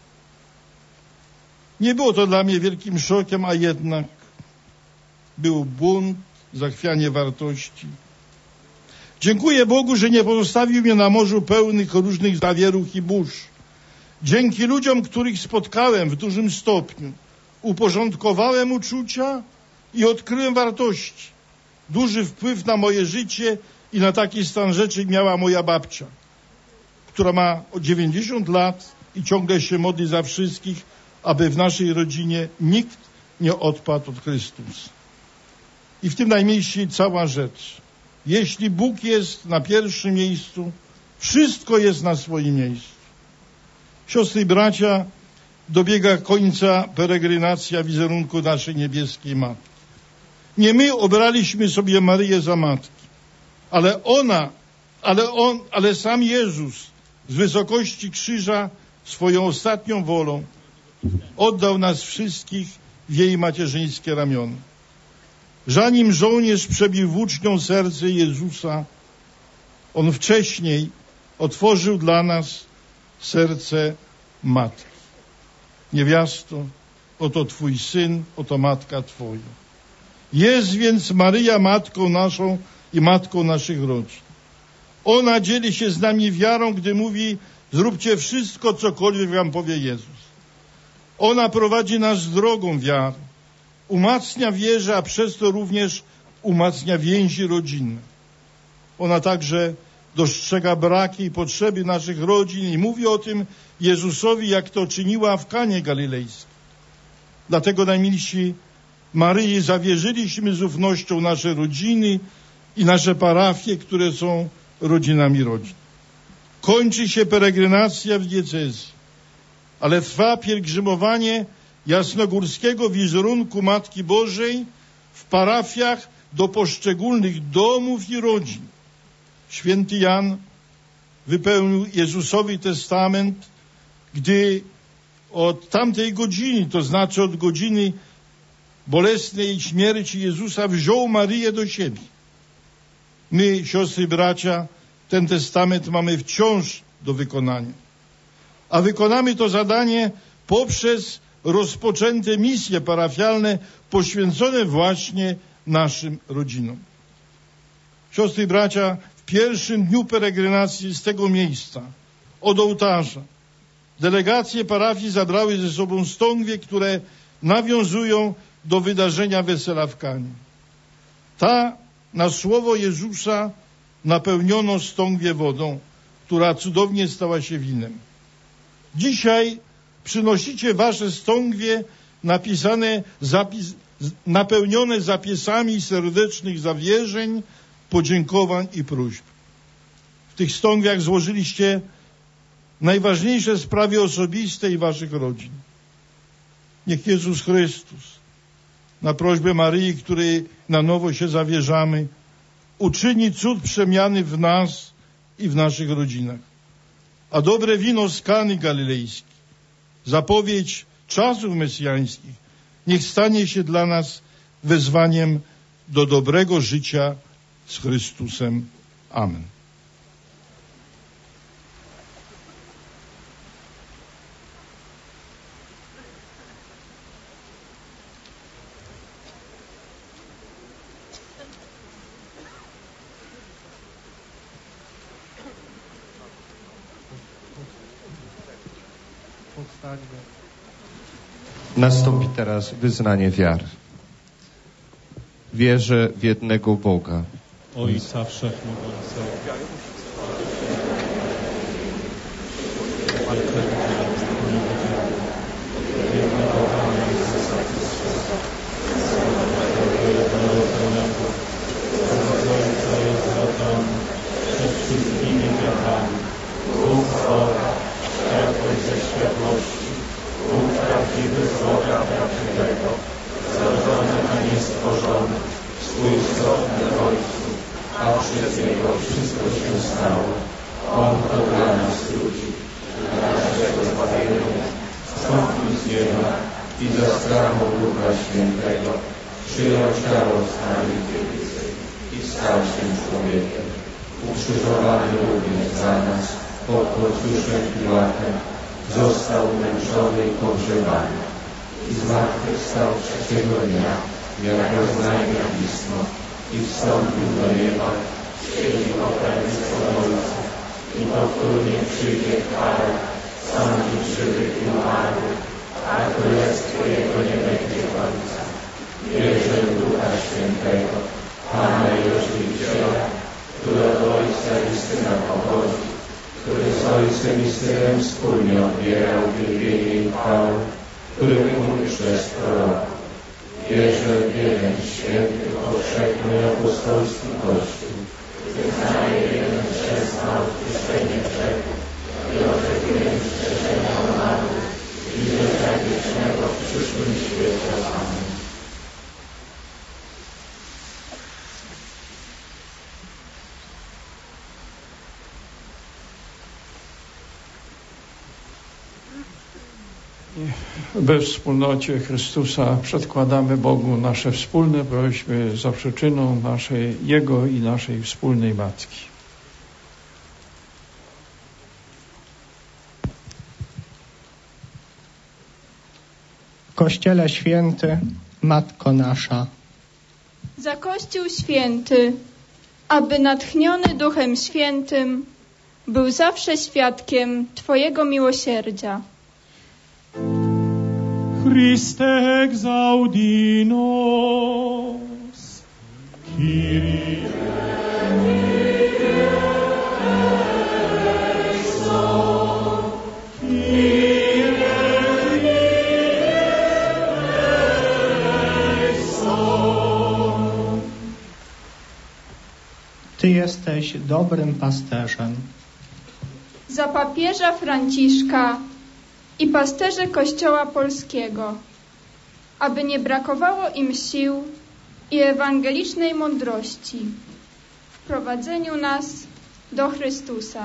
Nie było to dla mnie wielkim szokiem, a jednak był bunt, zachwianie wartości. Dziękuję Bogu, że nie pozostawił mnie na morzu pełnych różnych zawieruch i burz. Dzięki ludziom, których spotkałem w dużym stopniu, uporządkowałem uczucia i odkryłem wartości. Duży wpływ na moje życie i na taki stan rzeczy miała moja babcia, która ma dziewięćdziesiąt lat i ciągle się modli za wszystkich, aby w naszej rodzinie nikt nie odpadł od Chrystusa. I w tym najmniejszej cała rzecz. Jeśli Bóg jest na pierwszym miejscu, wszystko jest na swoim miejscu. Siostry i bracia, dobiega końca peregrinacja wizerunku naszej niebieskiej Matki. Nie my obraliśmy sobie Maryję za matki, ale ona, ale on, ale sam Jezus z wysokości krzyża swoją ostatnią wolą oddał nas wszystkich w jej macierzyńskie ramiona. Zanim żołnierz przebił włócznią serce Jezusa, on wcześniej otworzył dla nas serce matki. Niewiasto, oto Twój syn, oto matka Twoja. Jest więc Maryja matką naszą i matką naszych rodzin. Ona dzieli się z nami wiarą, gdy mówi: zróbcie wszystko, cokolwiek wam powie Jezus. Ona prowadzi nas drogą wiary, umacnia wierze, a przez to również umacnia więzi rodzinne. Ona także dostrzega braki i potrzeby naszych rodzin i mówi o tym Jezusowi, jak to czyniła w Kanie Galilejskiej. Dlatego, najmilsi, Maryi zawierzyliśmy z ufnością nasze rodziny i nasze parafie, które są rodzinami rodzin. Kończy się peregrinacja w diecezji, ale trwa pielgrzymowanie jasnogórskiego wizerunku Matki Bożej w parafiach do poszczególnych domów i rodzin. Święty Jan wypełnił Jezusowi testament, gdy od tamtej godziny, to znaczy od godziny bolesnej śmierci Jezusa, wziął Maryję do siebie. My, siostry i bracia, ten testament mamy wciąż do wykonania. A wykonamy to zadanie poprzez rozpoczęte misje parafialne poświęcone właśnie naszym rodzinom. Siostry i bracia, w pierwszym dniu peregrinacji z tego miejsca, od ołtarza, delegacje parafii zabrały ze sobą stągwie, które nawiązują do wydarzenia wesela w Kanie. Ta na słowo Jezusa napełniono stągwie wodą, która cudownie stała się winem. Dzisiaj przynosicie wasze stągwie napisane, zapis, napełnione zapisami serdecznych zawierzeń, podziękowań i próśb. W tych stągwiach złożyliście najważniejsze sprawy osobiste i waszych rodzin. Niech Jezus Chrystus, na prośbę Maryi, której na nowo się zawierzamy, uczyni cud przemiany w nas i w naszych rodzinach. A dobre wino z Kany Galilejskiej, zapowiedź czasów mesjańskich, niech stanie się dla nas wezwaniem do dobrego życia z Chrystusem. Amen. Nastąpi teraz wyznanie wiary. Wierzę w jednego Boga, Ojca Wszechmogącego, jednego Pana Jezusa Chrystusa, jednorodzonego, z Ojca jest rodzony, przed wszystkimi wiekami, Bóg Boga, światłość ze światłości, Bóg prawdziwy z Boga prawdziwego, zrodzony, a nie stworzony, współistotny Ojcu, a przez Niego wszystko się stało. On to dla nas ludzi, dla naszego zbawienia, zstąpił z nieba i za sprawą Ducha Świętego przyjął ciało Stary Dziewicy i stał się człowiekiem. Ukrzyżowany również za nas pod Ponciuszem Piłatem, został męczony i pogrzebany i zmartwychwstał trzeciego dnia, jako znajmie Pismo, i wstąpił do nieba, siedzi po prawicy Ojca i powtórnie przyjdzie chwałę, sądzi żywych i umarłych, a królestwo Jego nie będzie końca. Wierzę w Ducha Świętego, Pana i Ożywiciela, który od Ojca i Syna pochodzi, który z Ojcem i Synem wspólnie odbierał wielbienie i chwałę, który mówi przez proroków. Wierzę w jeden święty, powszechny apostolski Kościół, wyznaję jeden chrzest na odpuszczenie grzechów i oczekuję wskrzeszenia umarłych i życia wiecznego w przyszłym świecie. Amen. We wspólnocie Chrystusa przedkładamy Bogu nasze wspólne prośby za przyczyną naszej, Jego i naszej wspólnej Matki. Kościele święty, Matko nasza. Za Kościół święty, aby natchniony Duchem Świętym był zawsze świadkiem Twojego miłosierdzia. Christe exaudi nos, Kyrie eleison, Kyrie eleison. Ty jesteś dobrym pasterzem. Za papieża Franciszka i pasterzy Kościoła Polskiego, aby nie brakowało im sił i ewangelicznej mądrości w prowadzeniu nas do Chrystusa.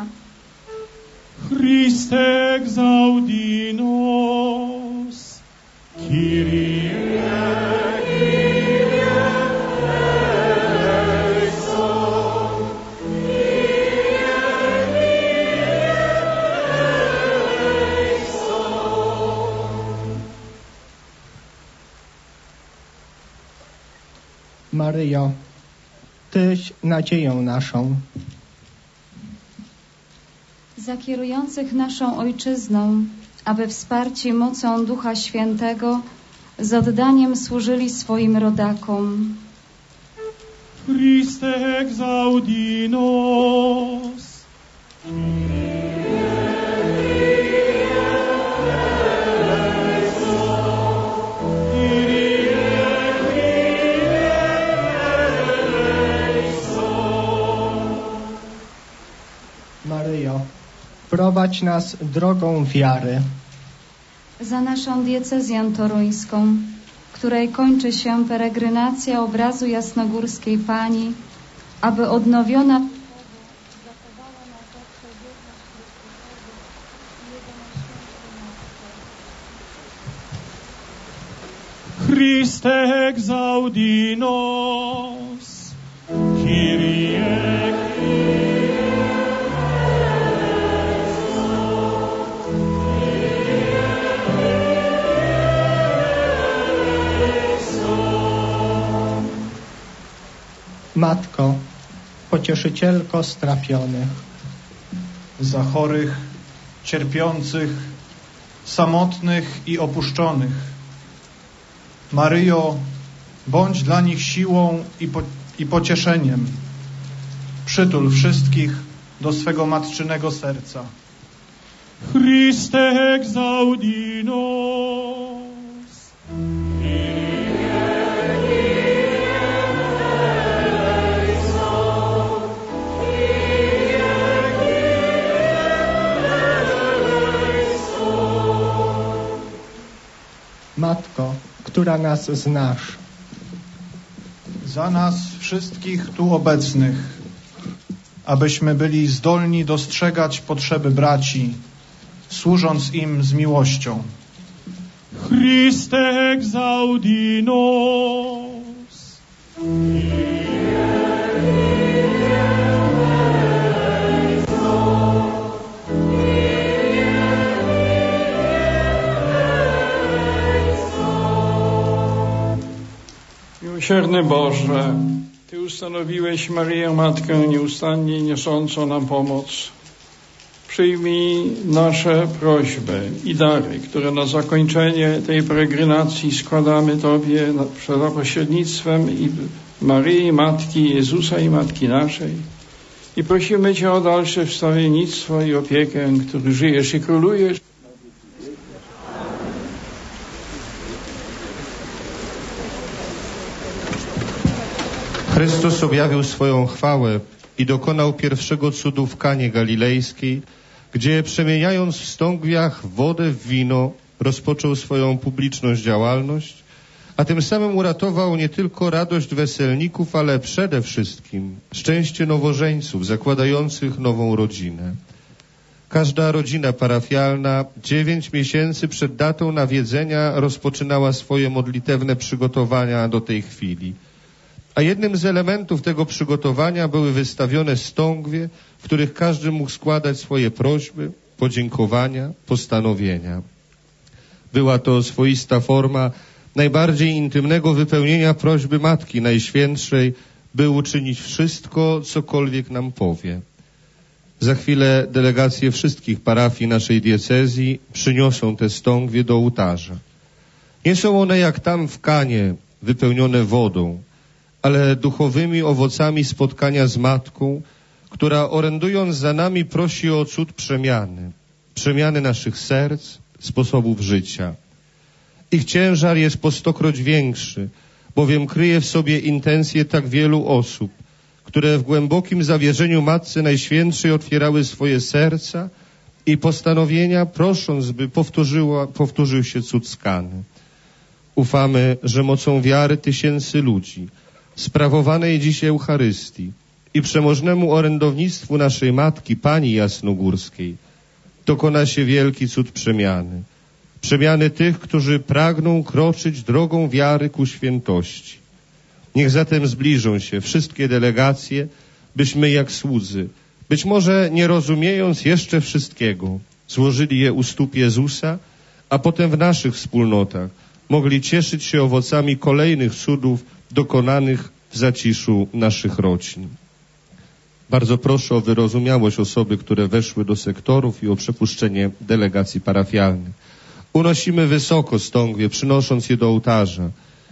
Christe exaudi nos, Kyrie eleison, Maryjo, Tyś nadzieją naszą. Za kierujących naszą Ojczyzną, aby wsparci mocą Ducha Świętego z oddaniem służyli swoim rodakom. Christe exaudi nos, Maryjo, prowadź nas drogą wiary. Za naszą diecezję toruńską, której kończy się peregrinacja obrazu jasnogórskiej Pani, aby odnowiona Christe exaudi nos, Kyrie Matko, pocieszycielko strapionych. Za chorych, cierpiących, samotnych i opuszczonych. Maryjo, bądź dla nich siłą i, po, i pocieszeniem. Przytul wszystkich do swego matczynego serca. Christe exaudi nos. Matko, która nas znasz. Za nas wszystkich tu obecnych, abyśmy byli zdolni dostrzegać potrzeby braci, służąc im z miłością. Christe exaudi nos. Miłosierny Boże, Ty ustanowiłeś Maryję Matkę nieustannie niosącą nam pomoc. Przyjmij nasze prośby i dary, które na zakończenie tej peregrinacji składamy Tobie za pośrednictwem i Maryi, Matki Jezusa i Matki naszej. I prosimy Cię o dalsze wstawiennictwo i opiekę, który żyjesz i królujesz. Chrystus objawił swoją chwałę i dokonał pierwszego cudu w Kanie Galilejskiej, gdzie przemieniając w stągwiach wodę w wino, rozpoczął swoją publiczną działalność, a tym samym uratował nie tylko radość weselników, ale przede wszystkim szczęście nowożeńców zakładających nową rodzinę. Każda rodzina parafialna dziewięć miesięcy przed datą nawiedzenia rozpoczynała swoje modlitewne przygotowania do tej chwili. A jednym z elementów tego przygotowania były wystawione stągwie, w których każdy mógł składać swoje prośby, podziękowania, postanowienia. Była to swoista forma najbardziej intymnego wypełnienia prośby Matki Najświętszej, by uczynić wszystko, cokolwiek nam powie. Za chwilę delegacje wszystkich parafii naszej diecezji przyniosą te stągwie do ołtarza. Nie są one jak tam w Kanie, wypełnione wodą, ale duchowymi owocami spotkania z Matką, która orędując za nami prosi o cud przemiany, przemiany naszych serc, sposobów życia. Ich ciężar jest po stokroć większy, bowiem kryje w sobie intencje tak wielu osób, które w głębokim zawierzeniu Matce Najświętszej otwierały swoje serca i postanowienia, prosząc, by powtórzyła, powtórzył się cud z Kany. Ufamy, że mocą wiary tysięcy ludzi, sprawowanej dziś Eucharystii i przemożnemu orędownictwu naszej Matki, Pani Jasnogórskiej, dokona się wielki cud przemiany. Przemiany tych, którzy pragną kroczyć drogą wiary ku świętości. Niech zatem zbliżą się wszystkie delegacje, byśmy jak słudzy, być może nie rozumiejąc jeszcze wszystkiego, złożyli je u stóp Jezusa, a potem w naszych wspólnotach mogli cieszyć się owocami kolejnych cudów dokonanych w zaciszu naszych rodzin. Bardzo proszę o wyrozumiałość osoby, które weszły do sektorów i o przepuszczenie delegacji parafialnych. Unosimy wysoko stągwie, przynosząc je do ołtarza.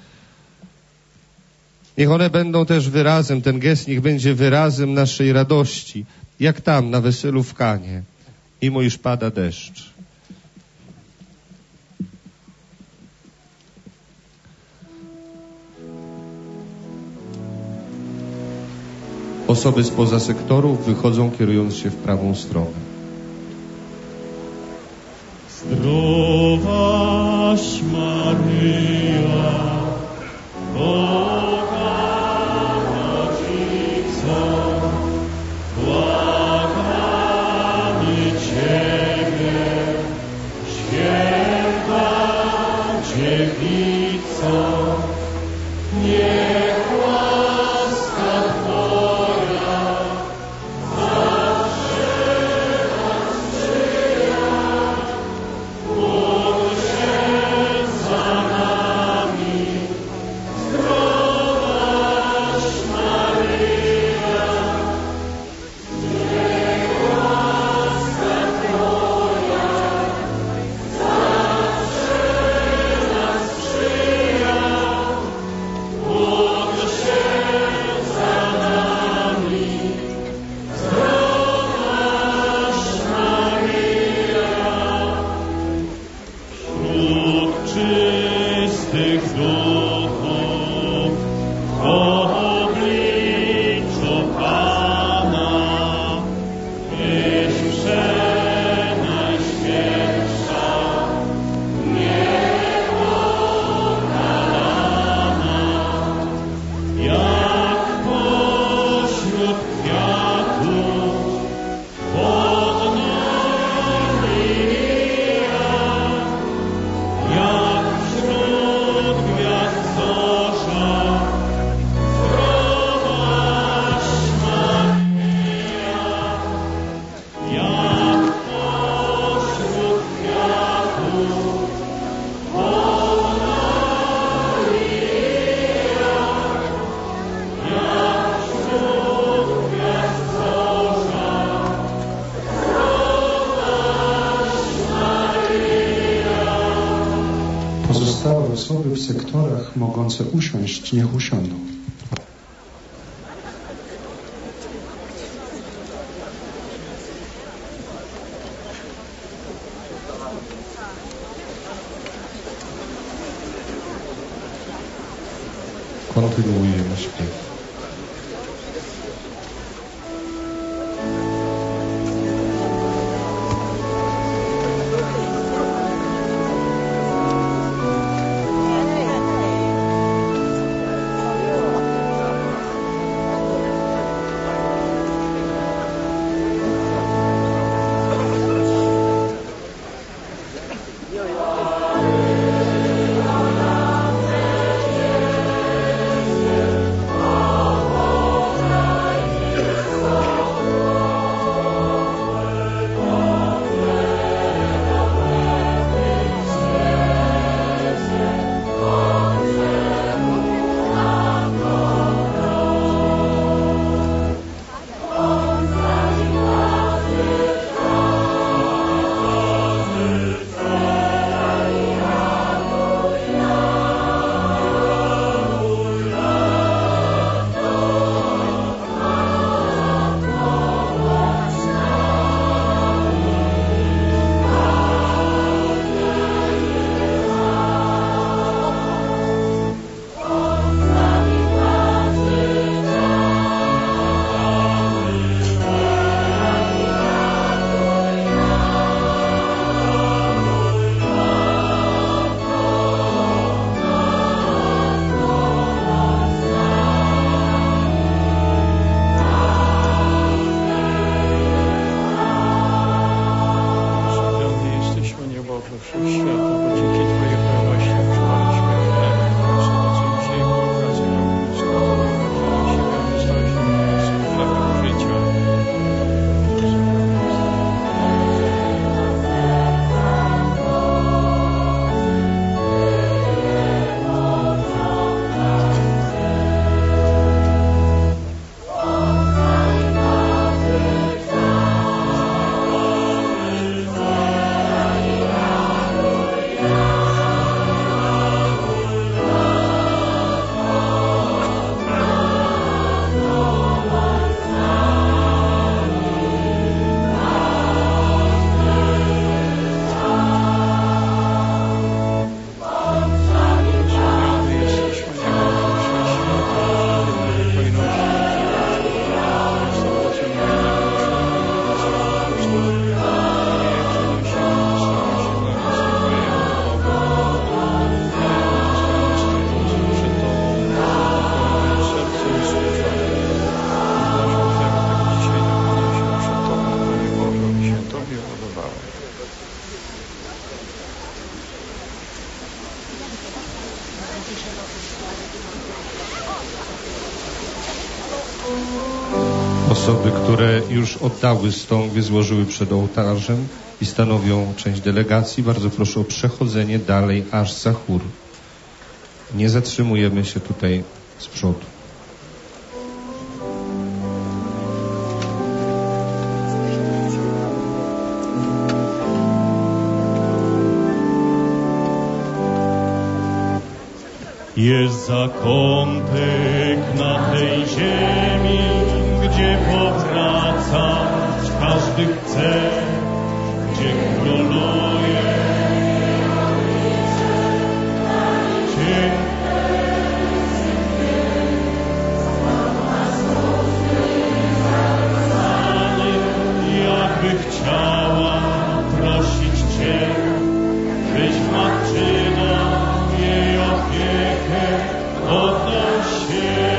Niech one będą też wyrazem, ten gest niech będzie wyrazem naszej radości, jak tam na weselu w Kanie, mimo iż pada deszcz. Osoby spoza sektorów wychodzą, kierując się w prawą stronę. Zdrowaś Maryja, Boga Rodzico, błagamy Ciebie, święta Dziewico, niech łaska Twoja zawsze nas sprzyja. Módl się za nami, zdrowaś Maryja, niech łaska Twoja zawsze nas sprzyja. Módl się za nami, zdrowaś Maryja. Wśród czystych duchów w obliczu Pana Tyś przenajświętsza, niepokalana, jak pośród kwiatów podnolia, jak wśród gwiazd zorza, zdrowaś Maryja, jak pośród kwiatów podnolia, jak wśród gwiazd zorza, zdrowaś Maryja. Pozostałe osoby w sektorach mogące usiąść, niech usiądą. Kontynuujemy śpiew. Osoby, które już oddały stągwie, złożyły przed ołtarzem i stanowią część delegacji, bardzo proszę o przechodzenie dalej aż za chór. Nie zatrzymujemy się tutaj z przodu. Jest zakątek na tej ziemi, gdzie powracać każdy chce, gdzie króluje cień. Jakby chciała prosić Cię, byś matczyną jej opiekę oddał się.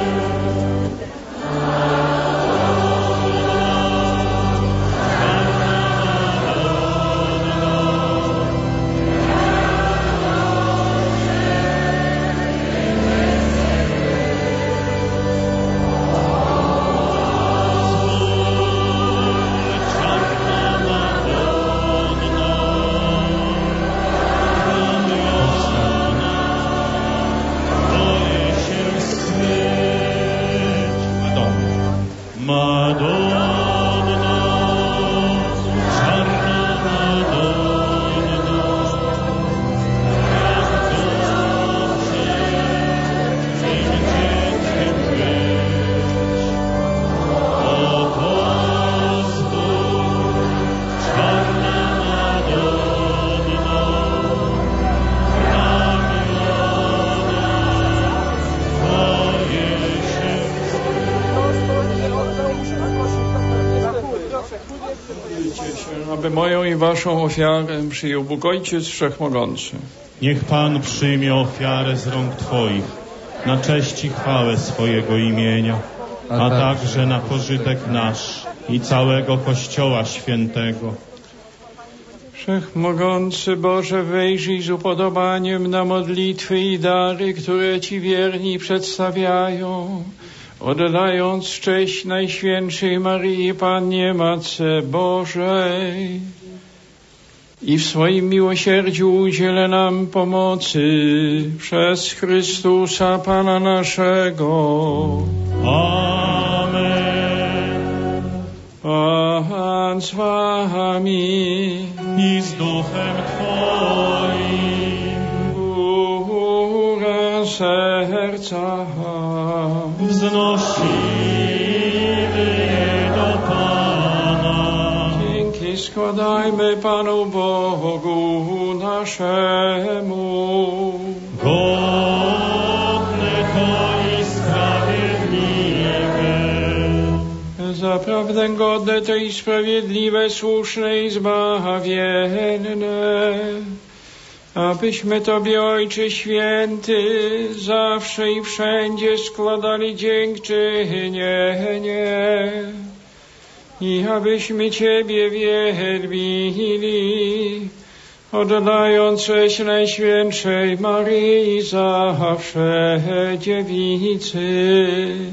Aby moją i waszą ofiarę przyjął Bóg Ojciec Wszechmogący. Niech Pan przyjmie ofiarę z rąk Twoich na cześć i chwałę swojego imienia, a także na pożytek nasz i całego Kościoła Świętego. Wszechmogący Boże, wyjrzyj z upodobaniem na modlitwy i dary, które Ci wierni przedstawiają, oddając cześć Najświętszej Maryi Pannie Matce Bożej. I w swoim miłosierdziu udzielę nam pomocy przez Chrystusa Pana naszego. Amen. Pan z wami i z duchem Twoim. Górę serca wznosimy je do Pana. Dzięki składajmy Panu Bogu naszemu. Godne to i sprawiedliwe. Zaprawdę godne to i sprawiedliwe, słuszne i zbawienne, abyśmy Tobie, Ojcze Święty, zawsze i wszędzie składali dziękczynienie i abyśmy Ciebie wielbili, oddając cześć Najświętszej Maryi zawsze dziewicy.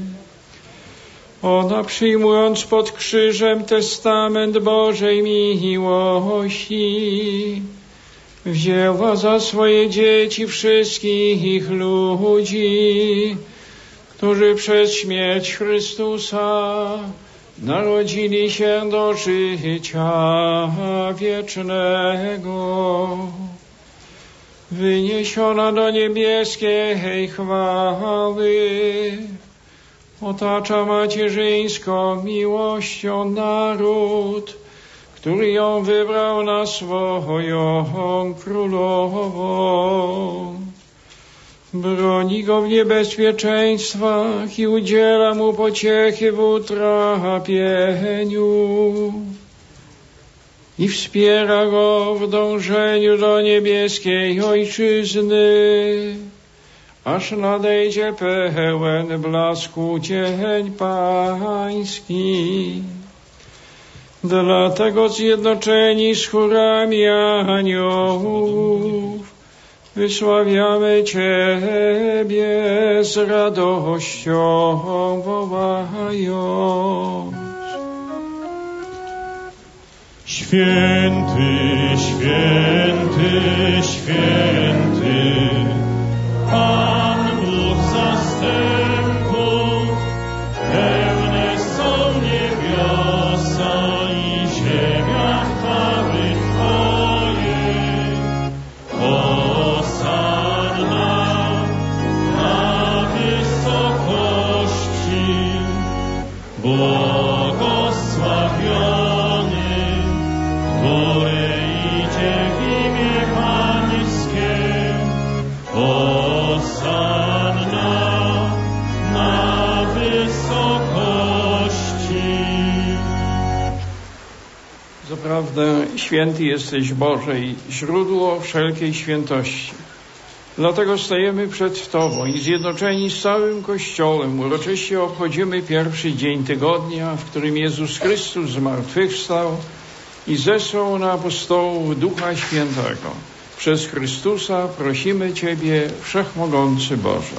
Ona, przyjmując pod krzyżem testament Bożej miłości, wzięła za swoje dzieci wszystkich ludzi, którzy przez śmierć Chrystusa narodzili się do życia wiecznego. Wyniesiona do niebieskiej chwały, otacza macierzyńską miłością naród, który ją wybrał na swoją królową. Broni go w niebezpieczeństwach i udziela mu pociechy w utrapieniu i wspiera go w dążeniu do niebieskiej ojczyzny, aż nadejdzie pełen blasku dzień pański. Dlatego zjednoczeni z chórami aniołów wysławiamy Ciebie z radością, wołając: Święty, święty, święty, Pan Bóg zastępów, pełne są niebiosa i ziemia chwały Twojej. Hosanna na wysokości, błogosławiony, który idzie w imię Pańskie. Hosanna na wysokości. Zaprawdę święty jesteś Boże i źródło wszelkiej świętości. Dlatego stajemy przed Tobą i zjednoczeni z całym Kościołem uroczyście obchodzimy pierwszy dzień tygodnia, w którym Jezus Chrystus zmartwychwstał i zesłał na apostołów Ducha Świętego. Przez Chrystusa prosimy Ciebie, Wszechmogący Boże.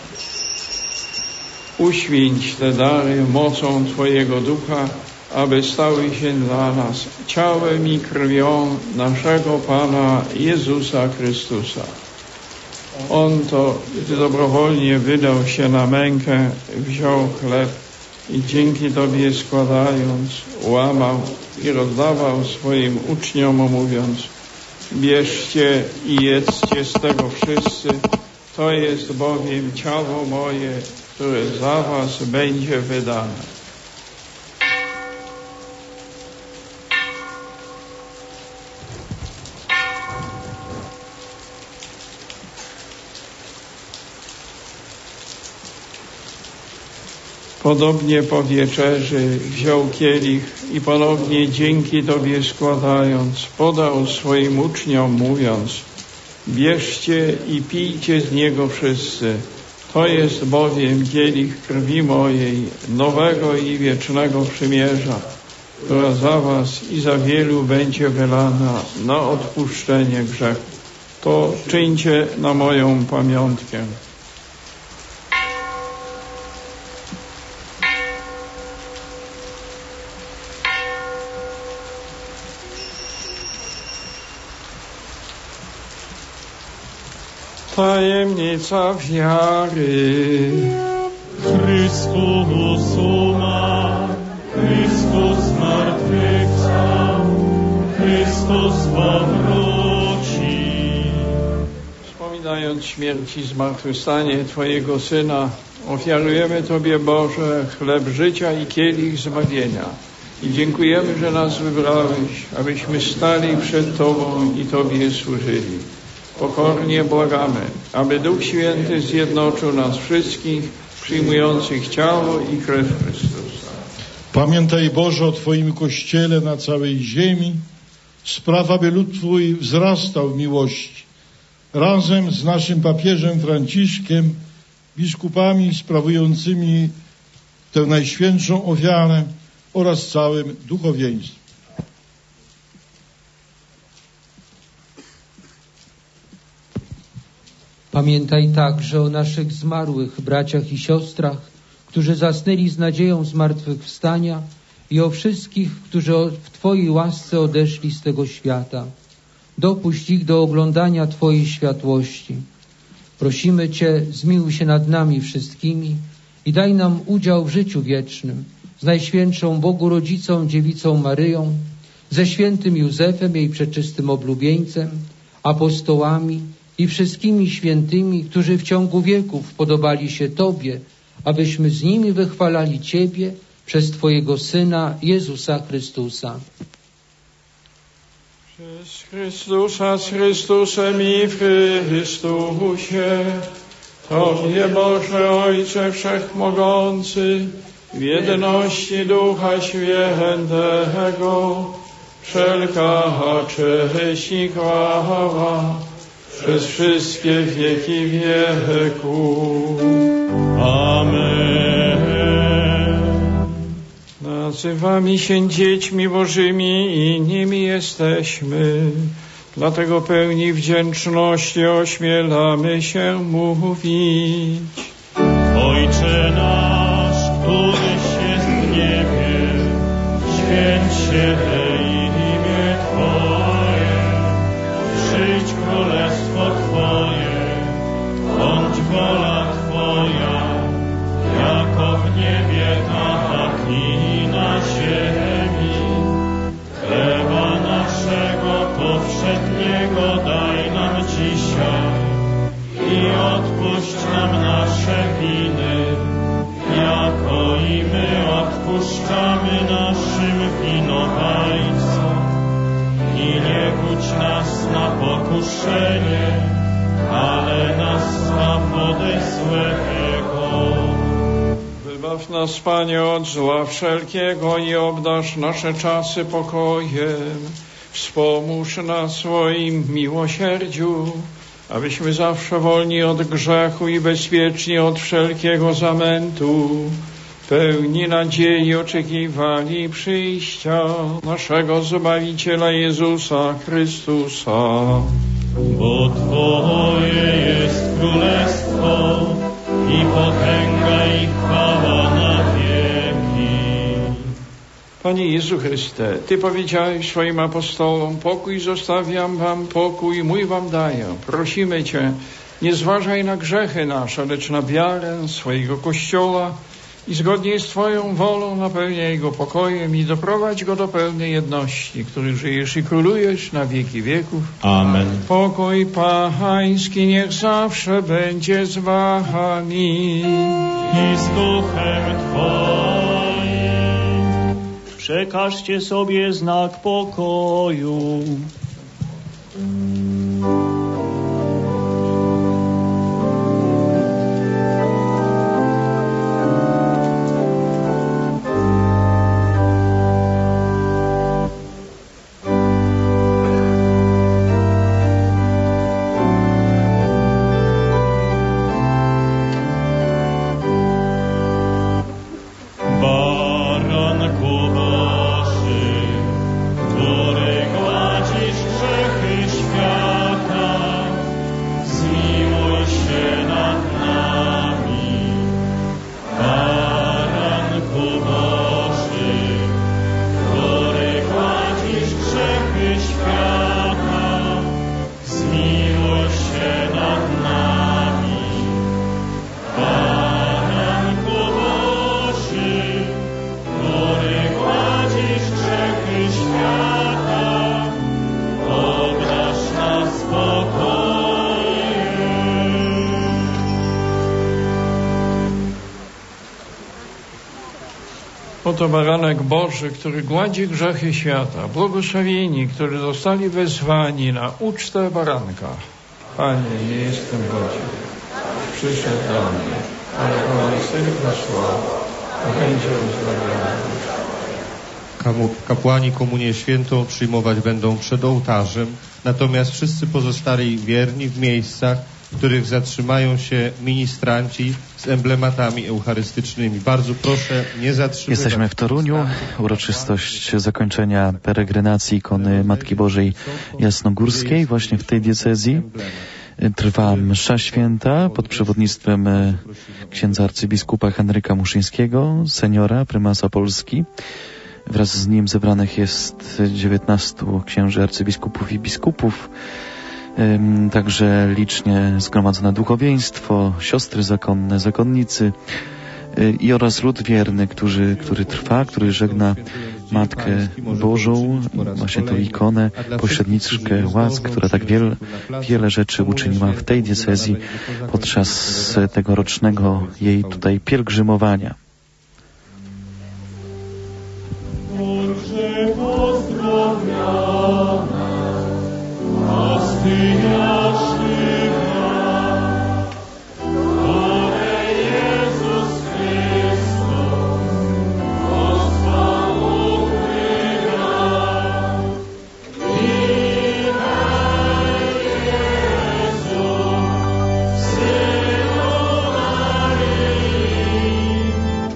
Uświęć te dary mocą Twojego Ducha, aby stały się dla nas ciałem i krwią naszego Pana Jezusa Chrystusa. On to, gdy dobrowolnie wydał się na mękę, wziął chleb i dzięki Tobie składając, łamał i rozdawał swoim uczniom, mówiąc: bierzcie i jedzcie z tego wszyscy, to jest bowiem ciało moje, które za was będzie wydane. Podobnie po wieczerzy wziął kielich i ponownie dzięki Tobie składając, podał swoim uczniom, mówiąc: bierzcie i pijcie z niego wszyscy, to jest bowiem kielich krwi mojej, nowego i wiecznego przymierza, która za was i za wielu będzie wylana na odpuszczenie grzechów. To czyńcie na moją pamiątkę. Tajemnica wiary. Chrystus umarł, Chrystus zmartwychwstał, Chrystus powróci. Wspominając śmierć i zmartwychwstanie Twojego Syna, ofiarujemy Tobie, Boże, chleb życia i kielich zbawienia. I dziękujemy, że nas wybrałeś, abyśmy stali przed Tobą i Tobie służyli. Pokornie błagamy, aby Duch Święty zjednoczył nas wszystkich, przyjmujących ciało i krew Chrystusa. Pamiętaj, Boże, o Twoim Kościele na całej ziemi. Spraw, aby lud Twój wzrastał w miłości. Razem z naszym papieżem Franciszkiem, biskupami sprawującymi tę najświętszą ofiarę oraz całym duchowieństwem. Pamiętaj także o naszych zmarłych braciach i siostrach, którzy zasnęli z nadzieją zmartwychwstania, i o wszystkich, którzy w Twojej łasce odeszli z tego świata. Dopuść ich do oglądania Twojej światłości. Prosimy Cię, zmiłuj się nad nami wszystkimi i daj nam udział w życiu wiecznym z Najświętszą Bogu Rodzicą, Dziewicą Maryją, ze świętym Józefem, jej przeczystym oblubieńcem, apostołami i wszystkimi świętymi, którzy w ciągu wieków podobali się Tobie, abyśmy z nimi wychwalali Ciebie przez Twojego Syna, Jezusa Chrystusa. Przez Chrystusa, z Chrystusem i w Chrystusie, Tobie, Boże Ojcze Wszechmogący, w jedności Ducha Świętego, wszelka cześć i chwała przez wszystkie wieki wieków. Amen. Nazywamy się dziećmi Bożymi i nimi jesteśmy. Dlatego pełni wdzięczności ośmielamy się mówić: Ojcze nasz, któryś jest w niebie, święć się imię Twoje. odpuszczamy naszym winowajcom i nie budź nas na pokuszenie, ale nas zbaw ode złego. Wybaw nas, Panie, od zła wszelkiego i obdarz nasze czasy pokojem. Wspomóż nas swoim miłosierdziu, abyśmy zawsze wolni od grzechu i bezpieczni od wszelkiego zamętu, pełni nadziei oczekiwali przyjścia naszego Zbawiciela Jezusa Chrystusa. Bo Twoje jest królestwo i potęga i chwała na wieki. Panie Jezu Chryste, Ty powiedziałeś swoim apostołom: pokój zostawiam wam, pokój mój wam daję. Prosimy Cię, nie zważaj na grzechy nasze, lecz na wiarę swojego Kościoła i zgodnie z Twoją wolą napełniaj go pokojem i doprowadź go do pełnej jedności, który żyjesz i królujesz na wieki wieków. Amen. Pokój Pański niech zawsze będzie z wami. I z duchem Twoim. Przekażcie sobie znak pokoju. Oto baranek Boży, który gładzi grzechy świata. Błogosławieni, którzy zostali wezwani na ucztę baranka. Panie, nie jestem godzien, przyszedł do mnie, ale wołaj tylko słowo, a będzie uzdrowiony. Kapłani komunię świętą przyjmować będą przed ołtarzem, natomiast wszyscy pozostali wierni w miejscach, w których zatrzymają się ministranci z emblematami eucharystycznymi. Bardzo proszę nie zatrzymywać. Jesteśmy w Toruniu. Uroczystość zakończenia peregrinacji ikony Matki Bożej Jasnogórskiej. Właśnie w tej diecezji trwa msza święta pod przewodnictwem księdza arcybiskupa Henryka Muszyńskiego, seniora, prymasa Polski. Wraz z nim zebranych jest dziewiętnastu księży arcybiskupów i biskupów, także licznie zgromadzone duchowieństwo, siostry zakonne, zakonnicy i oraz lud wierny, który, który trwa, który żegna Matkę Bożą, właśnie tę ikonę, pośredniczkę łask, która tak wiele, wiele rzeczy uczyniła w tej diecezji podczas tegorocznego jej tutaj pielgrzymowania. Bądźże pozdrowiona, pastynia żywa, które Jezus Chrystus Bóstwa ukrywa. Witaj Jezu, Synu Maryi,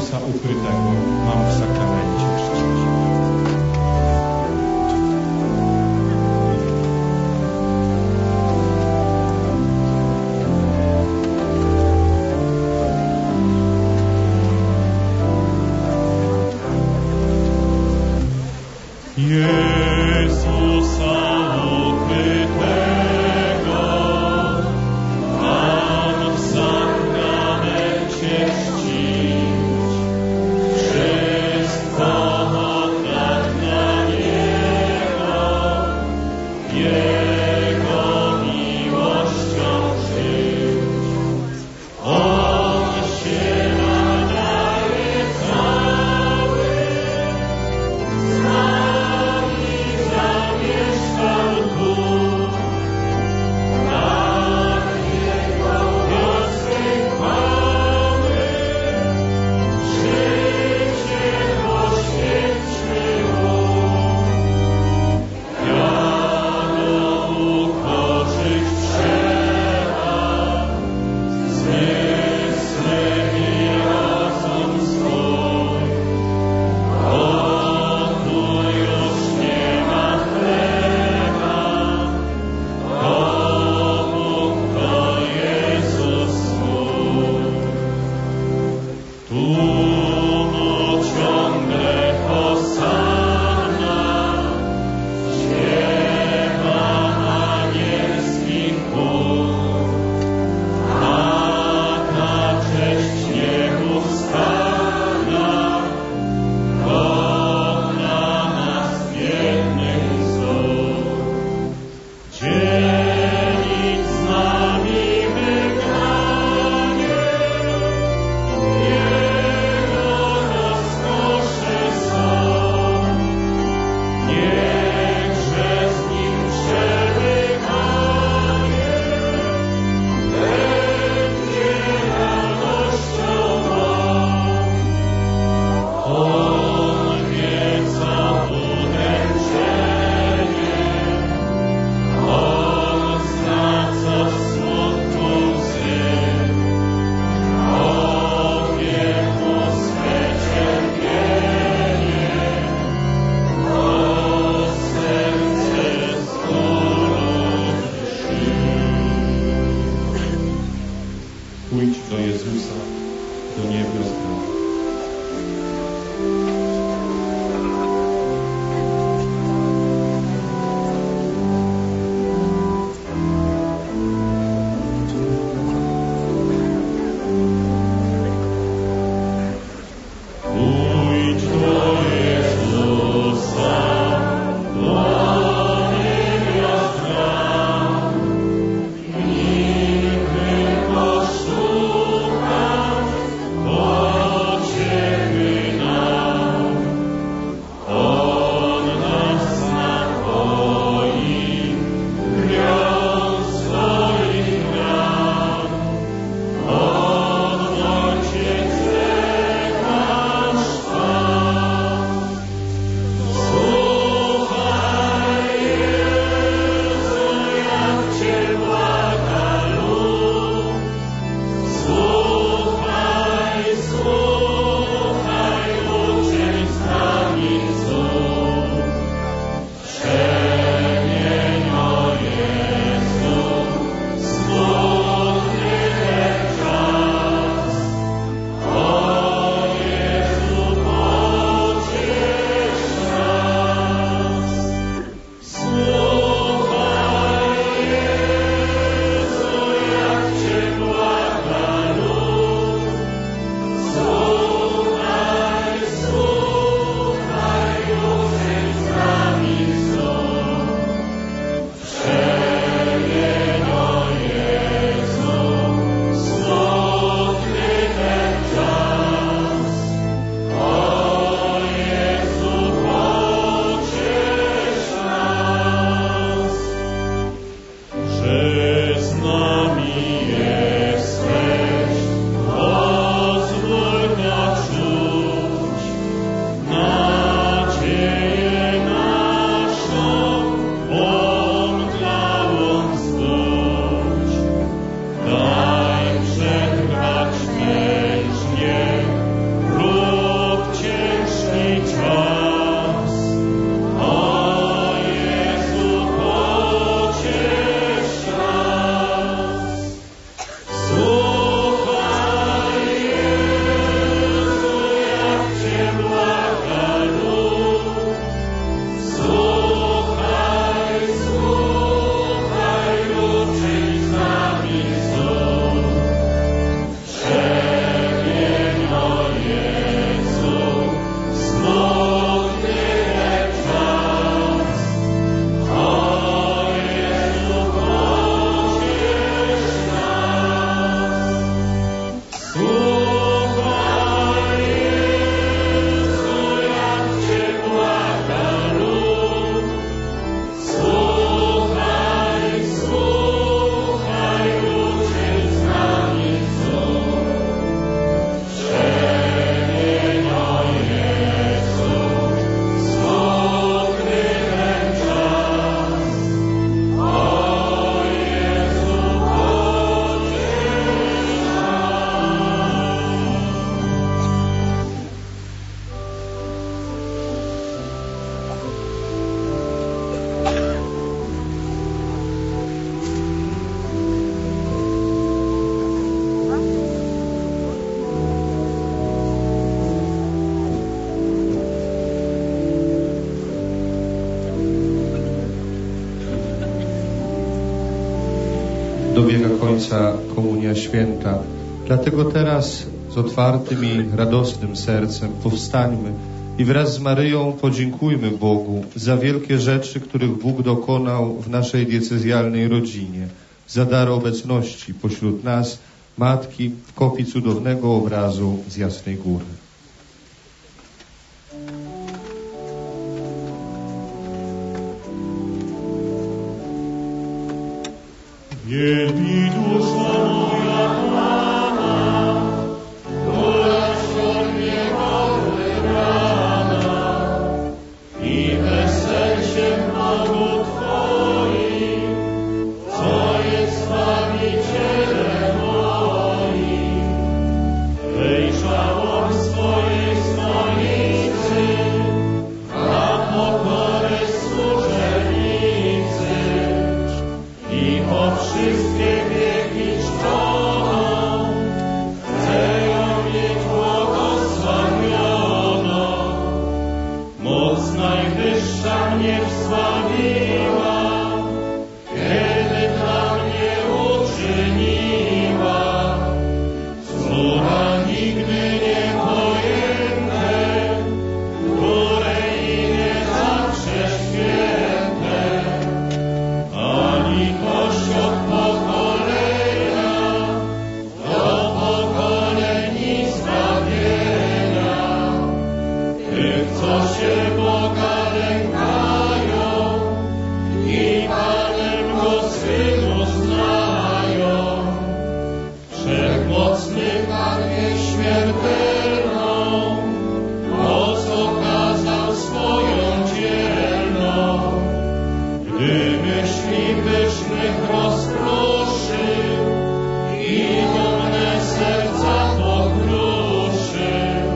Ojca ukrytego mam w sakramencie chrztu. Jezusa ukrytego mam w sakramencie czcić. Wszystko oddać dla Niego, Jego miłością żyć. On się nadaje cały, z nami zamieszkał tu. Tak Jego wiosny chwały, życie poświęciło. Jadą ukoczyć trzeba, zmysły i rozum swój. Bo tu już nie ma chleba, to Bóg, to Jezus mój. Tu mu ciągle hosanna, śpiewa anielski chór. Taka cześć niech ustala, bo dla nas biednych wzór. Dzielić z nami wygnanie, Jego rozkosze są. Niechże z Nim przebywanie będzie radością mą. On wieca udręczenie, On zna, co w smutku łzy. Ofiekł swe cierpienie, o serce z bólu drży. Pójdź do Jezusa, do niebios drogi. Pójdź do Jezusa, do niebios bram. W Nim tylko szukać pociechy dobiega końca Komunia Święta. Dlatego teraz z otwartym i radosnym sercem powstańmy i wraz z Maryją podziękujmy Bogu za wielkie rzeczy, których Bóg dokonał w naszej diecezjalnej rodzinie, za dar obecności pośród nas Matki w kopii cudownego obrazu z Jasnej Góry. Wielbi dusza moja Pana, która szorniego wybrana i weselciem Bogu Twoim, co jest Zbawicielem moim. Wejrzałam swojej stolicy, na pokorę służebnicy i po wszystkie wieki czczoną, chcę ją mieć błogosławioną. Moc najwyższa mnie wsławiła, kiedy dla mnie uczyniła cuda nigdy niepojęte, której imię zawsze święte. Ani Kościół pokolenia do pokoleni zbawienia. Tych, co się Boga lękają i Panem Go swym uznają. Wszechmocny Pan nieśmiertelną moc okazał swoją dzielną. Gdy myśli pysznych rozproszył i dumne serca pokruszył,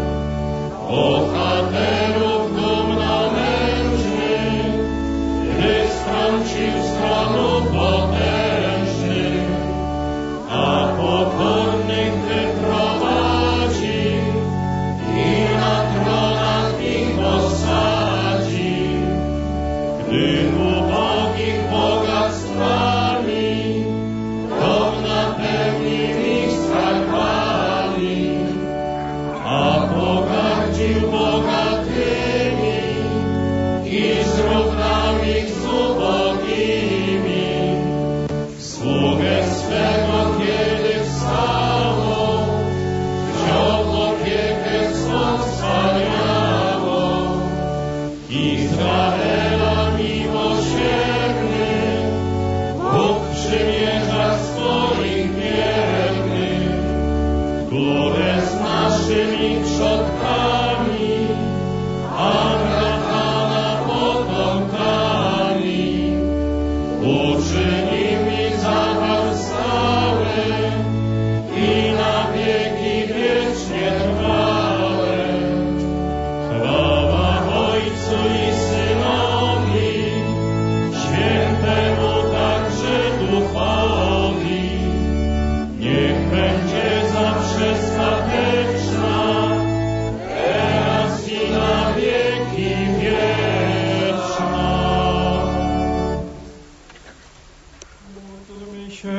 bohaterów dumnomężnych, gdy strącił z tronu potężnych, a pokornych wyprowadził i na tronach ich posadził. Gdy ubogich bogactwami dom napełnił ich skarbami, a pogardził bogatymi i zrównał ich z ubogimi. Sługę swego kiedy wstało, wziął opiekę swą wspaniałą. Izraela miłosierny, Bóg przymierza swoich wiernych, które z naszymi przodkami, Abrahama potomkami, uczynił mi zawarł stały i na wieki wiecznie trwałe. Chwała Ojcu i Synowi, Świętemu także Duchowi, niech będzie zawsze stateczna, teraz i na wieki wieczna. Módlmy się.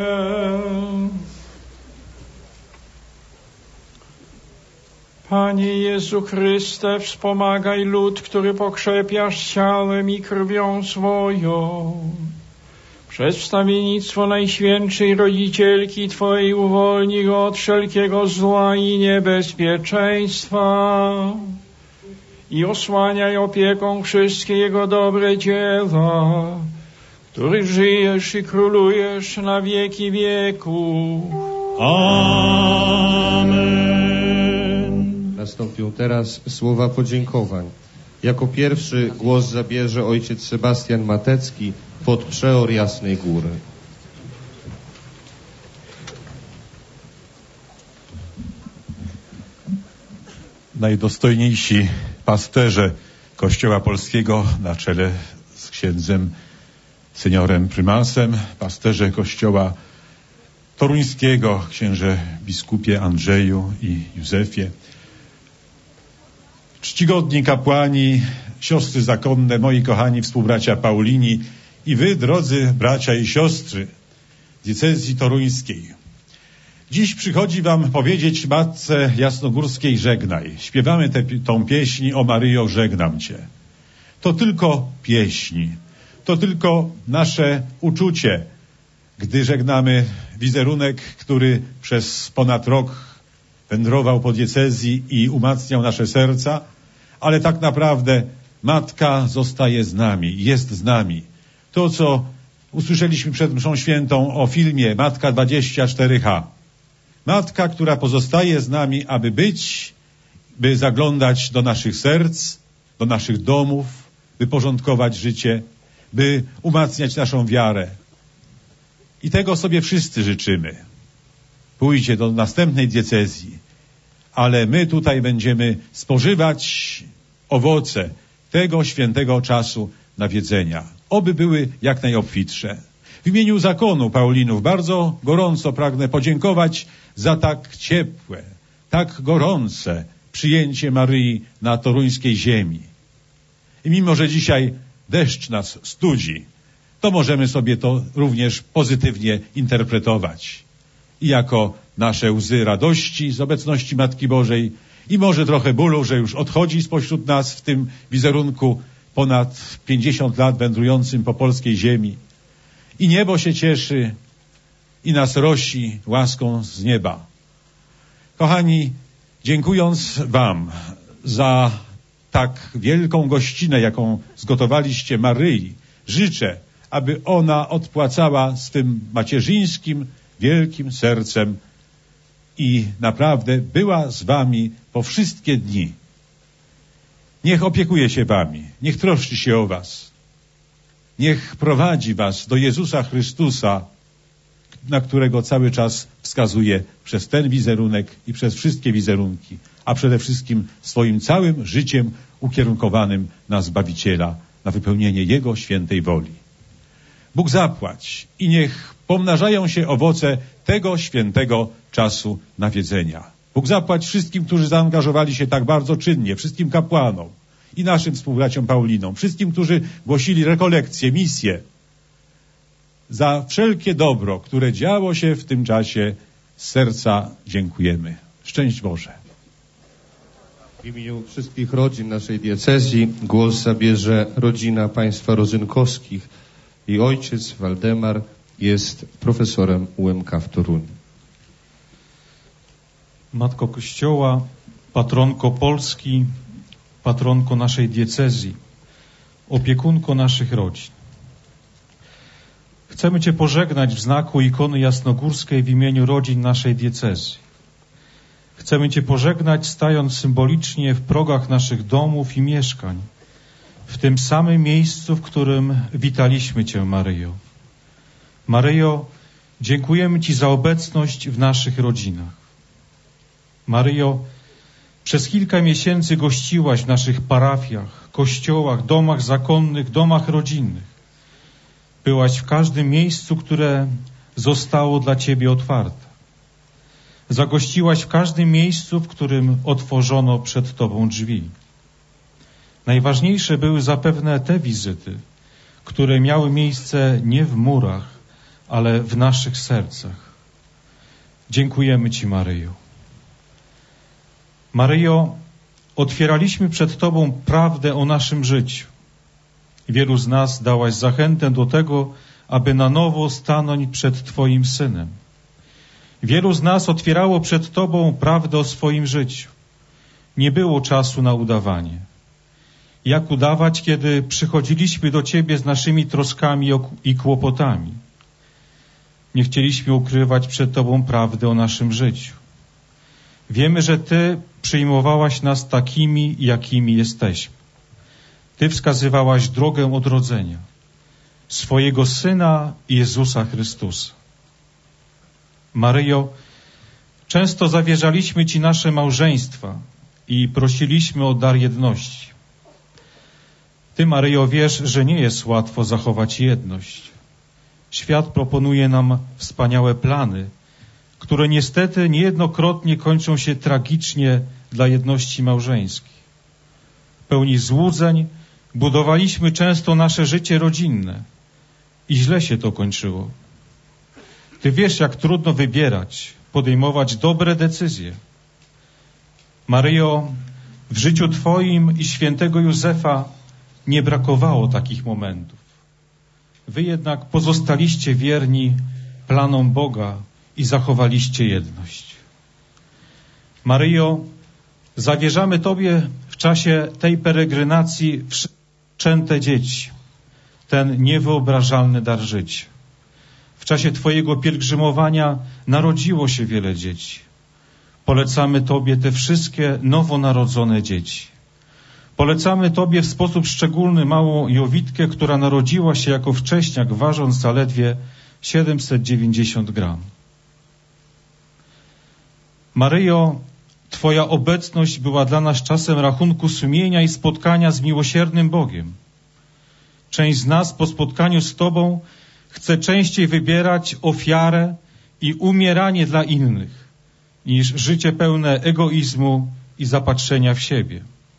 Panie Jezu Chryste, wspomagaj lud, który pokrzepiasz ciałem i krwią swoją. Przez wstawiennictwo Najświętszej Rodzicielki Twojej uwolnij go od wszelkiego zła i niebezpieczeństwa i osłaniaj opieką wszystkie Jego dobre dzieła, których żyjesz i królujesz na wieki wieków. Amen. Nastąpią teraz słowa podziękowań. Jako pierwszy głos zabierze ojciec Sebastian Matecki, podprzeor Jasnej Góry. Najdostojniejsi pasterze Kościoła Polskiego na czele z księdzem seniorem prymasem, pasterze Kościoła Toruńskiego, księże biskupie Andrzeju i Józefie, czcigodni kapłani, siostry zakonne, moi kochani współbracia Paulini i wy, drodzy bracia i siostry, diecezji toruńskiej. Dziś przychodzi wam powiedzieć Matce Jasnogórskiej żegnaj. Śpiewamy tę tą pieśń o Maryjo, żegnam cię. To tylko pieśń, to tylko nasze uczucie, gdy żegnamy wizerunek, który przez ponad rok wędrował po diecezji i umacniał nasze serca, ale tak naprawdę Matka zostaje z nami, jest z nami. To, co usłyszeliśmy przed mszą świętą o filmie Matka dwadzieścia cztery H. Matka, która pozostaje z nami, aby być, by zaglądać do naszych serc, do naszych domów, by porządkować życie, by umacniać naszą wiarę. I tego sobie wszyscy życzymy. Pójdzie do następnej diecezji, ale my tutaj będziemy spożywać owoce tego świętego czasu nawiedzenia. Oby były jak najobfitsze. W imieniu zakonu Paulinów bardzo gorąco pragnę podziękować za tak ciepłe, tak gorące przyjęcie Maryi na toruńskiej ziemi. I mimo, że dzisiaj deszcz nas studzi, to możemy sobie to również pozytywnie interpretować. I jako nasze łzy radości z obecności Matki Bożej i może trochę bólu, że już odchodzi spośród nas w tym wizerunku ponad pięćdziesiąt lat wędrującym po polskiej ziemi. I niebo się cieszy i nas rosi łaską z nieba. Kochani, dziękując wam za tak wielką gościnę, jaką zgotowaliście Maryi, życzę, aby ona odpłacała swym macierzyńskim, wielkim sercem i naprawdę była z wami po wszystkie dni. Niech opiekuje się wami, niech troszczy się o was. Niech prowadzi was do Jezusa Chrystusa, na którego cały czas wskazuje przez ten wizerunek i przez wszystkie wizerunki, a przede wszystkim swoim całym życiem ukierunkowanym na Zbawiciela, na wypełnienie Jego świętej woli. Bóg zapłać i niech pomnażają się owoce tego świętego czasu nawiedzenia. Bóg zapłać wszystkim, którzy zaangażowali się tak bardzo czynnie, wszystkim kapłanom i naszym współbraciom Paulinom, wszystkim, którzy głosili rekolekcje, misje, za wszelkie dobro, które działo się w tym czasie, z serca dziękujemy. Szczęść Boże. W imieniu wszystkich rodzin naszej diecezji głos zabierze rodzina państwa Rozynkowskich. I ojciec Waldemar jest profesorem U M K w Toruniu. Matko Kościoła, patronko Polski, patronko naszej diecezji, opiekunko naszych rodzin. Chcemy Cię pożegnać w znaku ikony jasnogórskiej w imieniu rodzin naszej diecezji. Chcemy Cię pożegnać, stając symbolicznie w progach naszych domów i mieszkań, w tym samym miejscu, w którym witaliśmy Cię, Maryjo. Maryjo, dziękujemy Ci za obecność w naszych rodzinach. Maryjo, przez kilka miesięcy gościłaś w naszych parafiach, kościołach, domach zakonnych, domach rodzinnych. Byłaś w każdym miejscu, które zostało dla Ciebie otwarte. Zagościłaś w każdym miejscu, w którym otworzono przed Tobą drzwi. Najważniejsze były zapewne te wizyty, które miały miejsce nie w murach, ale w naszych sercach. Dziękujemy Ci, Maryjo. Maryjo, otwieraliśmy przed Tobą prawdę o naszym życiu. Wielu z nas dałaś zachętę do tego, aby na nowo stanąć przed Twoim Synem. Wielu z nas otwierało przed Tobą prawdę o swoim życiu. Nie było czasu na udawanie. Jak udawać, kiedy przychodziliśmy do Ciebie z naszymi troskami i kłopotami? Nie chcieliśmy ukrywać przed Tobą prawdy o naszym życiu. Wiemy, że Ty przyjmowałaś nas takimi, jakimi jesteśmy. Ty wskazywałaś drogę odrodzenia, swojego Syna Jezusa Chrystusa. Maryjo, często zawierzaliśmy Ci nasze małżeństwa i prosiliśmy o dar jedności. Ty, Maryjo, wiesz, że nie jest łatwo zachować jedność. Świat proponuje nam wspaniałe plany, które niestety niejednokrotnie kończą się tragicznie dla jedności małżeńskiej. Pełni złudzeń budowaliśmy często nasze życie rodzinne i źle się to kończyło. Ty wiesz, jak trudno wybierać, podejmować dobre decyzje. Maryjo, w życiu Twoim i świętego Józefa nie brakowało takich momentów. Wy jednak pozostaliście wierni planom Boga i zachowaliście jedność. Maryjo, zawierzamy Tobie w czasie tej peregrinacji wszczęte dzieci, ten niewyobrażalny dar życia. W czasie Twojego pielgrzymowania narodziło się wiele dzieci. Polecamy Tobie te wszystkie nowonarodzone dzieci. Polecamy Tobie w sposób szczególny małą Jowitkę, która narodziła się jako wcześniak, ważąc zaledwie siedemset dziewięćdziesiąt gram. Maryjo, Twoja obecność była dla nas czasem rachunku sumienia i spotkania z miłosiernym Bogiem. Część z nas po spotkaniu z Tobą chce częściej wybierać ofiarę i umieranie dla innych, niż życie pełne egoizmu i zapatrzenia w siebie.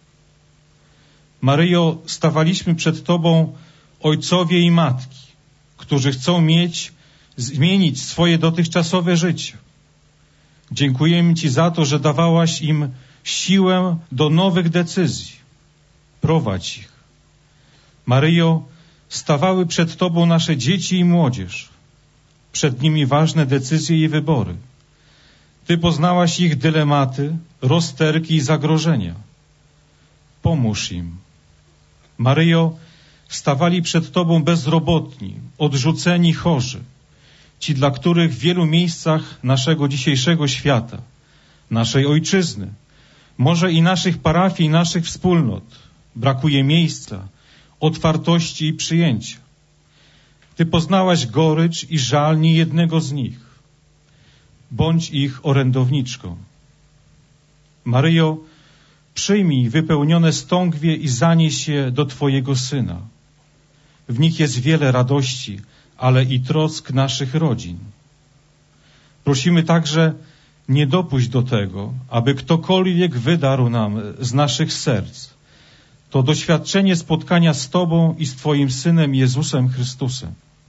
Maryjo, stawaliśmy przed Tobą ojcowie i matki, którzy chcą mieć, zmienić swoje dotychczasowe życie. Dziękujemy Ci za to, że dawałaś im siłę do nowych decyzji. Prowadź ich. Maryjo, stawały przed Tobą nasze dzieci i młodzież. Przed nimi ważne decyzje i wybory. Ty poznałaś ich dylematy, rozterki i zagrożenia. Pomóż im. Maryjo, stawali przed Tobą bezrobotni, odrzuceni, chorzy. Ci, dla których w wielu miejscach naszego dzisiejszego świata, naszej ojczyzny, może i naszych parafii, naszych wspólnot, brakuje miejsca, otwartości i przyjęcia. Ty poznałaś gorycz i żal niejednego z nich. Bądź ich orędowniczką. Maryjo, przyjmij wypełnione stągwie i zanieś je do Twojego Syna. W nich jest wiele radości, ale i trosk naszych rodzin. Prosimy także, nie dopuść do tego, aby ktokolwiek wydarł nam z naszych serc to doświadczenie spotkania z Tobą i z Twoim Synem Jezusem Chrystusem.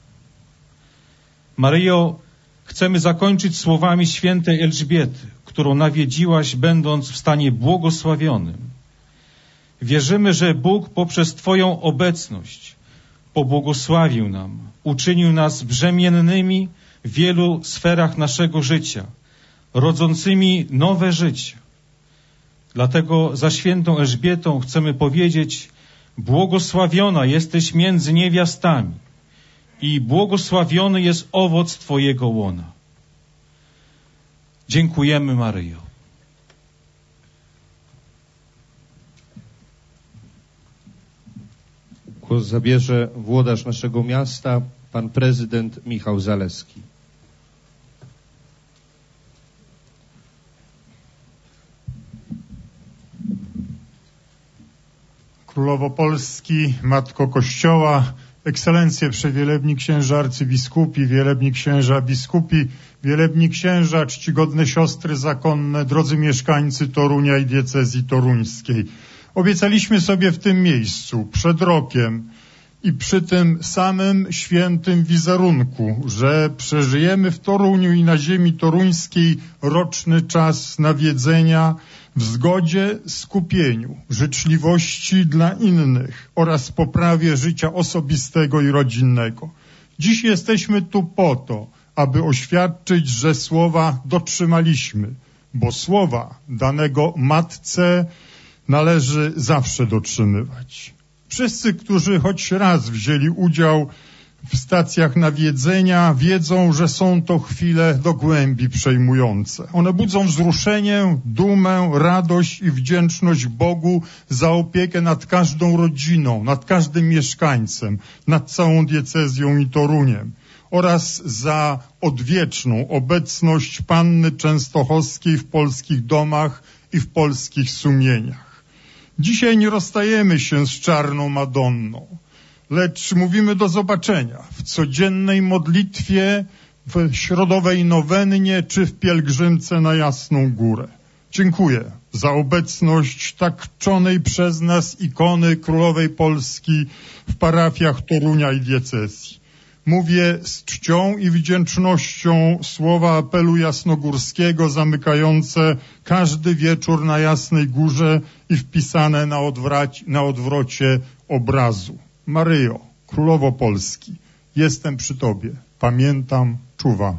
Maryjo, chcemy zakończyć słowami świętej Elżbiety, którą nawiedziłaś, będąc w stanie błogosławionym. Wierzymy, że Bóg poprzez Twoją obecność pobłogosławił nam, uczynił nas brzemiennymi w wielu sferach naszego życia, rodzącymi nowe życie. Dlatego za świętą Elżbietą chcemy powiedzieć: błogosławiona jesteś między niewiastami i błogosławiony jest owoc Twojego łona. Dziękujemy, Maryjo. Głos zabierze włodarz naszego miasta, pan prezydent Michał Zaleski. Królowo Polski, Matko Kościoła, Ekscelencje przewielebni księża arcybiskupi, wielebni księża biskupi, wielebni księża, czcigodne siostry zakonne, drodzy mieszkańcy Torunia i diecezji toruńskiej. Obiecaliśmy sobie w tym miejscu przed rokiem i przy tym samym świętym wizerunku, że przeżyjemy w Toruniu i na ziemi toruńskiej roczny czas nawiedzenia w zgodzie, skupieniu, życzliwości dla innych oraz poprawie życia osobistego i rodzinnego. Dziś jesteśmy tu po to, aby oświadczyć, że słowa dotrzymaliśmy, bo słowa danego Matce należy zawsze dotrzymywać. Wszyscy, którzy choć raz wzięli udział w stacjach nawiedzenia, wiedzą, że są to chwile do głębi przejmujące. One budzą wzruszenie, dumę, radość i wdzięczność Bogu za opiekę nad każdą rodziną, nad każdym mieszkańcem, nad całą diecezją i Toruniem oraz za odwieczną obecność Panny Częstochowskiej w polskich domach i w polskich sumieniach. Dzisiaj nie rozstajemy się z czarną Madonną, lecz mówimy do zobaczenia w codziennej modlitwie, w środowej nowennie czy w pielgrzymce na Jasną Górę. Dziękuję za obecność tak czczonej przez nas ikony Królowej Polski w parafiach Torunia i diecezji. Mówię z czcią i wdzięcznością słowa apelu jasnogórskiego zamykające każdy wieczór na Jasnej Górze i wpisane na, odwraci, na odwrocie obrazu. Maryjo, Królowo Polski, jestem przy Tobie, pamiętam, czuwam.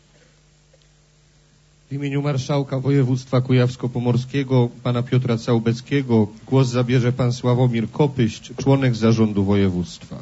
W imieniu Marszałka Województwa Kujawsko-Pomorskiego, pana Piotra Całbeckiego, głos zabierze pan Sławomir Kopyść, członek zarządu województwa.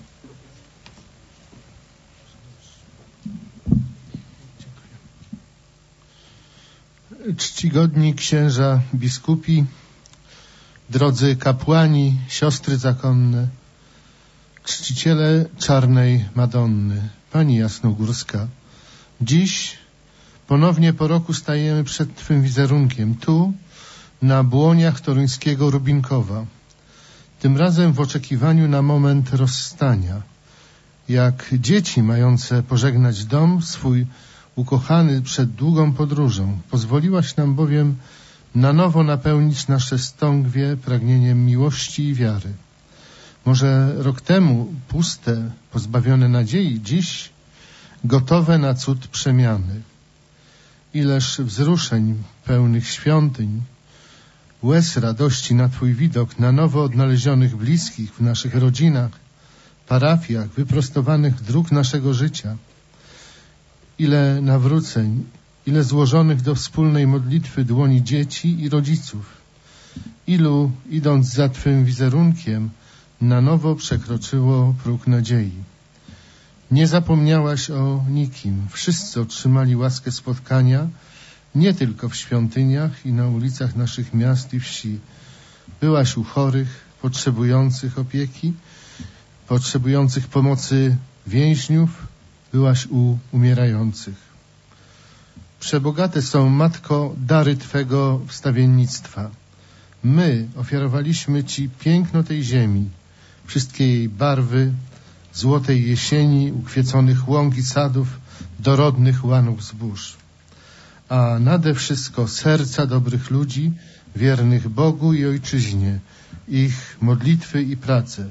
Czcigodni księża biskupi, drodzy kapłani, siostry zakonne, czciciele Czarnej Madonny, Pani Jasnogórska, dziś ponownie po roku stajemy przed Twym wizerunkiem, tu, na błoniach toruńskiego Rubinkowa, tym razem w oczekiwaniu na moment rozstania, jak dzieci mające pożegnać dom swój ukochany przed długą podróżą. Pozwoliłaś nam bowiem na nowo napełnić nasze stągwie pragnieniem miłości i wiary. Może rok temu puste, pozbawione nadziei, dziś gotowe na cud przemiany. Ileż wzruszeń pełnych świątyń, łez radości na Twój widok, na nowo odnalezionych bliskich w naszych rodzinach, parafiach, wyprostowanych dróg naszego życia. Ile nawróceń, ile złożonych do wspólnej modlitwy dłoni dzieci i rodziców. Ilu, idąc za Twym wizerunkiem, na nowo przekroczyło próg nadziei. Nie zapomniałaś o nikim. Wszyscy otrzymali łaskę spotkania, nie tylko w świątyniach i na ulicach naszych miast i wsi. Byłaś u chorych, potrzebujących opieki, potrzebujących pomocy więźniów, byłaś u umierających. Przebogate są, Matko, dary Twego wstawiennictwa. My ofiarowaliśmy Ci piękno tej ziemi, wszystkie jej barwy, złotej jesieni, ukwieconych łąk i sadów, dorodnych łanów zbóż. A nade wszystko serca dobrych ludzi, wiernych Bogu i Ojczyźnie, ich modlitwy i prace.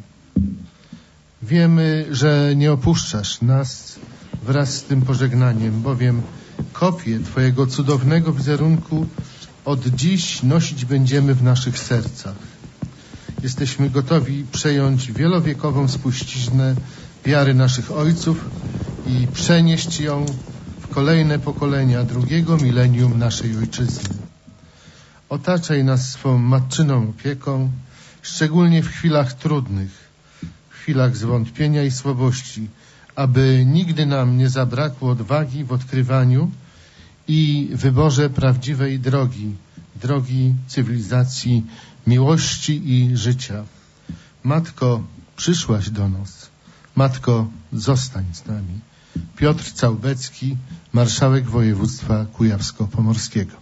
Wiemy, że nie opuszczasz nas wraz z tym pożegnaniem, bowiem kopię Twojego cudownego wizerunku od dziś nosić będziemy w naszych sercach. Jesteśmy gotowi przejąć wielowiekową spuściznę wiary naszych ojców i przenieść ją w kolejne pokolenia drugiego milenium naszej Ojczyzny. Otaczaj nas swą matczyną opieką, szczególnie w chwilach trudnych, w chwilach zwątpienia i słabości, aby nigdy nam nie zabrakło odwagi w odkrywaniu i wyborze prawdziwej drogi, drogi cywilizacji, miłości i życia. Matko, przyszłaś do nas. Matko, zostań z nami. Piotr Całbecki, marszałek województwa kujawsko-pomorskiego.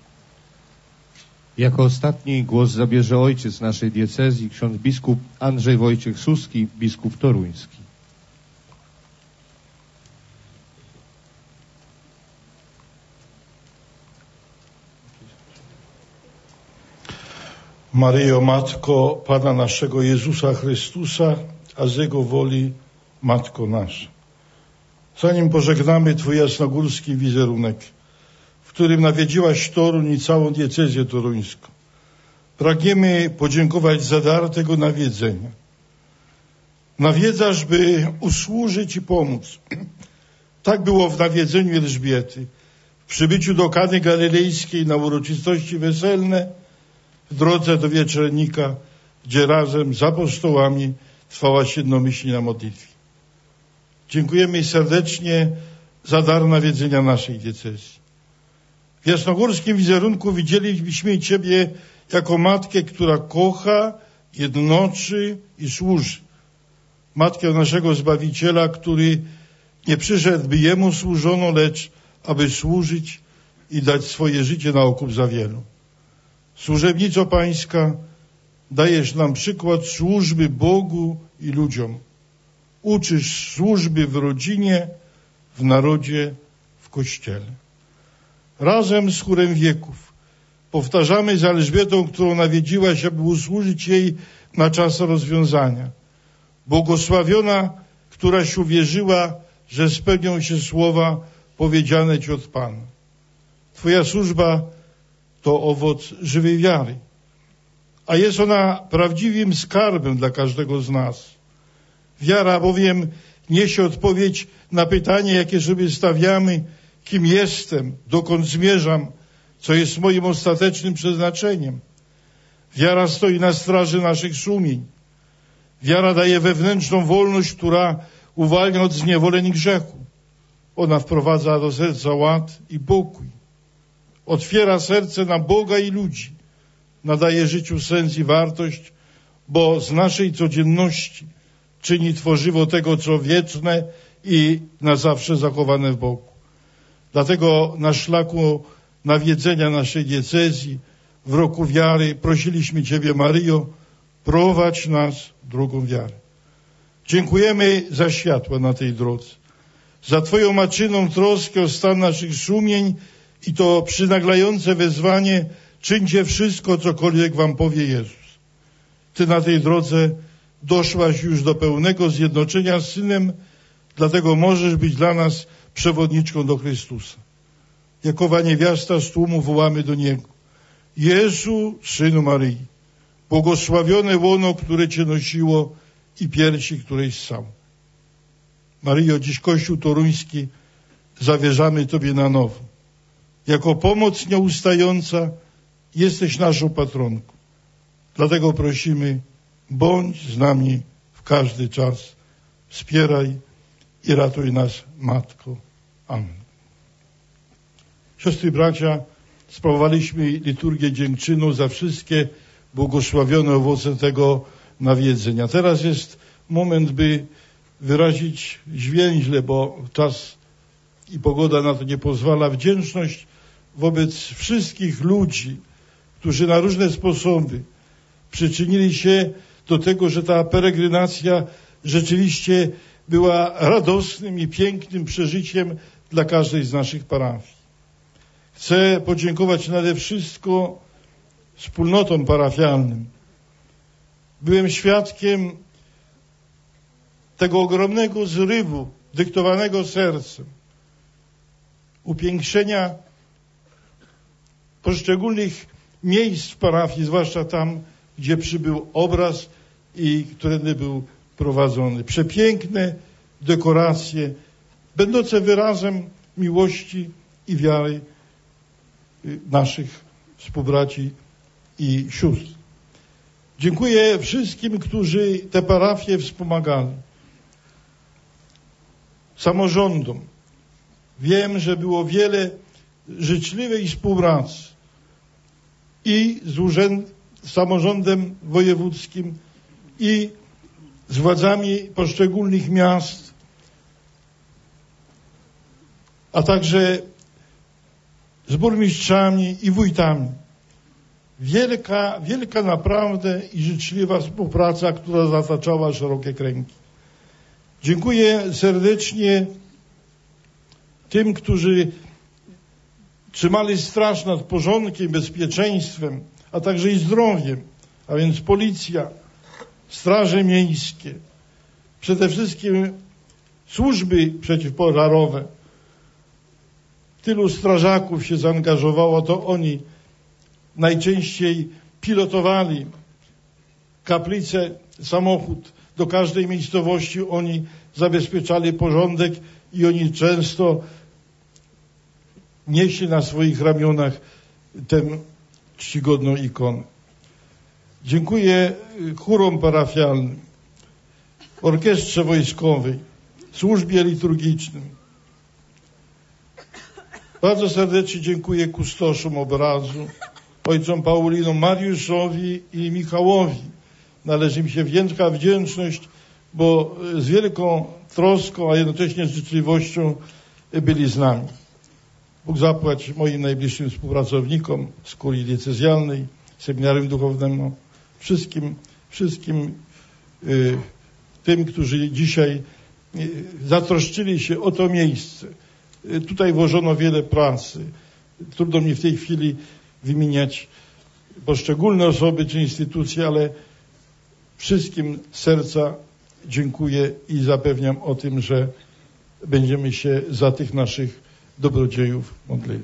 Jako ostatni głos zabierze ojciec naszej diecezji, ksiądz biskup Andrzej Wojciech Suski, biskup toruński. Maryjo, Matko Pana naszego Jezusa Chrystusa, a z Jego woli Matko nasza. Zanim pożegnamy Twój jasnogórski wizerunek, w którym nawiedziłaś Toruń i całą diecezję toruńską, pragniemy podziękować za dar tego nawiedzenia. Nawiedzasz, by usłużyć i pomóc. Tak było w nawiedzeniu Elżbiety, w przybyciu do Kany Galilejskiej na uroczystości weselne, w drodze do wieczernika, gdzie razem z apostołami trwałaś jednomyślnie modlitwie. Dziękujemy serdecznie za dar nawiedzenia naszej diecezji. W jasnogórskim wizerunku widzieliśmy Ciebie jako matkę, która kocha, jednoczy i służy. Matkę naszego Zbawiciela, który nie przyszedł, by Jemu służono, lecz aby służyć i dać swoje życie na okup za wielu. Służebnico Pańska, dajesz nam przykład służby Bogu i ludziom. Uczysz służby w rodzinie, w narodzie, w Kościele. Razem z chórem wieków powtarzamy z Elżbietą, którą nawiedziłaś, aby usłużyć jej na czas rozwiązania. Błogosławiona, któraś uwierzyła że spełnią się słowa powiedziane Ci od Pana. Twoja służba to owoc żywej wiary, a jest ona prawdziwym skarbem dla każdego z nas. Wiara bowiem niesie odpowiedź na pytanie, jakie sobie stawiamy: kim jestem, dokąd zmierzam, co jest moim ostatecznym przeznaczeniem. Wiara stoi na straży naszych sumień. Wiara daje wewnętrzną wolność, która uwalnia od zniewoleń grzechu. Ona wprowadza do serca ład i pokój. Otwiera serce na Boga i ludzi. Nadaje życiu sens i wartość, bo z naszej codzienności czyni tworzywo tego, co wieczne i na zawsze zachowane w Bogu. Dlatego na szlaku nawiedzenia naszej diecezji w roku wiary prosiliśmy Ciebie, Maryjo, prowadź nas drogą wiary. Dziękujemy za światło na tej drodze, za Twoją maczyną troskę o stan naszych sumień i to przynaglające wezwanie: czyńcie wszystko, cokolwiek Wam powie Jezus. Ty na tej drodze doszłaś już do pełnego zjednoczenia z Synem, dlatego możesz być dla nas przewodniczką do Chrystusa. Jakowa niewiasta z tłumu wołamy do Niego: Jezu, Synu Maryi, błogosławione łono, które Cię nosiło i piersi, któreś ssał. Maryjo, dziś Kościół toruński zawierzamy Tobie na nowo. Jako pomoc nieustająca jesteś naszą patronką. Dlatego prosimy: bądź z nami w każdy czas. Wspieraj i ratuj nas, Matko. Amen. Siostry i bracia, sprawowaliśmy liturgię dziękczynną za wszystkie błogosławione owoce tego nawiedzenia. Teraz jest moment, by wyrazić zwięźle, bo czas i pogoda na to nie pozwala, wdzięczność wobec wszystkich ludzi, którzy na różne sposoby przyczynili się do tego, że ta peregrinacja rzeczywiście była radosnym i pięknym przeżyciem dla każdej z naszych parafii. Chcę podziękować nade wszystko wspólnotom parafialnym. Byłem świadkiem tego ogromnego zrywu dyktowanego sercem, upiększenia poszczególnych miejsc w parafii, zwłaszcza tam, gdzie przybył obraz i którędy był prowadzony. Przepiękne dekoracje, będące wyrazem miłości i wiary naszych współbraci i sióstr. Dziękuję wszystkim, którzy te parafie wspomagali. Samorządom. Wiem, że było wiele życzliwej współpracy i z urzęd, z samorządem wojewódzkim, i z władzami poszczególnych miast, a także z burmistrzami i wójtami. Wielka, wielka naprawdę i życzliwa współpraca, która zataczała szerokie kręgi. Dziękuję serdecznie tym, którzy trzymali straż nad porządkiem, bezpieczeństwem, a także i zdrowiem, a więc policja, straże miejskie, przede wszystkim służby przeciwpożarowe. Tylu strażaków się zaangażowało, to oni najczęściej pilotowali kaplicę, samochód. Do każdej miejscowości oni zabezpieczali porządek i oni często nieśli na swoich ramionach tę czcigodną ikonę. Dziękuję chórom parafialnym, orkiestrze wojskowej, służbie liturgicznym. Bardzo serdecznie dziękuję kustoszom obrazu, ojcom Paulinom, Mariuszowi i Michałowi. Należy mi się wielka wdzięczność, bo z wielką troską, a jednocześnie z życzliwością byli z nami. Bóg zapłać moim najbliższym współpracownikom z kurii diecezjalnej, seminarium duchownemu, wszystkim, wszystkim y, tym, którzy dzisiaj y, zatroszczyli się o to miejsce. Y, tutaj włożono wiele pracy. Trudno mi w tej chwili wymieniać poszczególne osoby czy instytucje, ale wszystkim z serca dziękuję i zapewniam o tym, że będziemy się za tych naszych dobrodziejów modlili.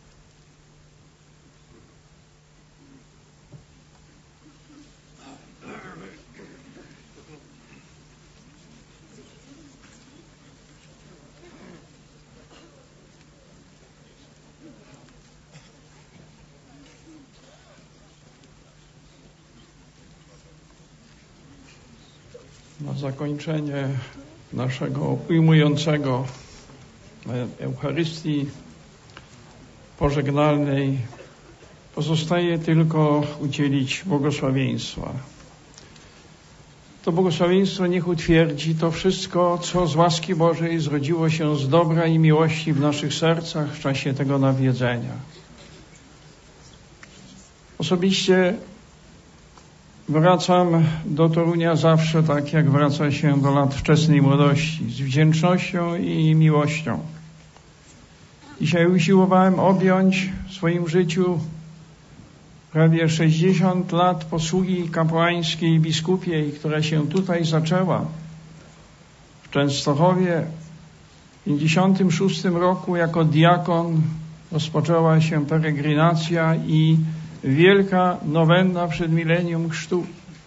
Na zakończenie naszego ujmującego Eucharystii pożegnalnej pozostaje tylko udzielić błogosławieństwa. To błogosławieństwo niech utwierdzi to wszystko, co z łaski Bożej zrodziło się z dobra i miłości w naszych sercach w czasie tego nawiedzenia. Osobiście wracam do Torunia zawsze tak, jak wraca się do lat wczesnej młodości, z wdzięcznością i miłością. Dzisiaj usiłowałem objąć w swoim życiu prawie sześćdziesiąt lat posługi kapłańskiej i biskupiej, która się tutaj zaczęła. W Częstochowie w pięćdziesiątym szóstym roku jako diakon rozpoczęła się peregrinacja i wielka nowenna przed milenium chrztu.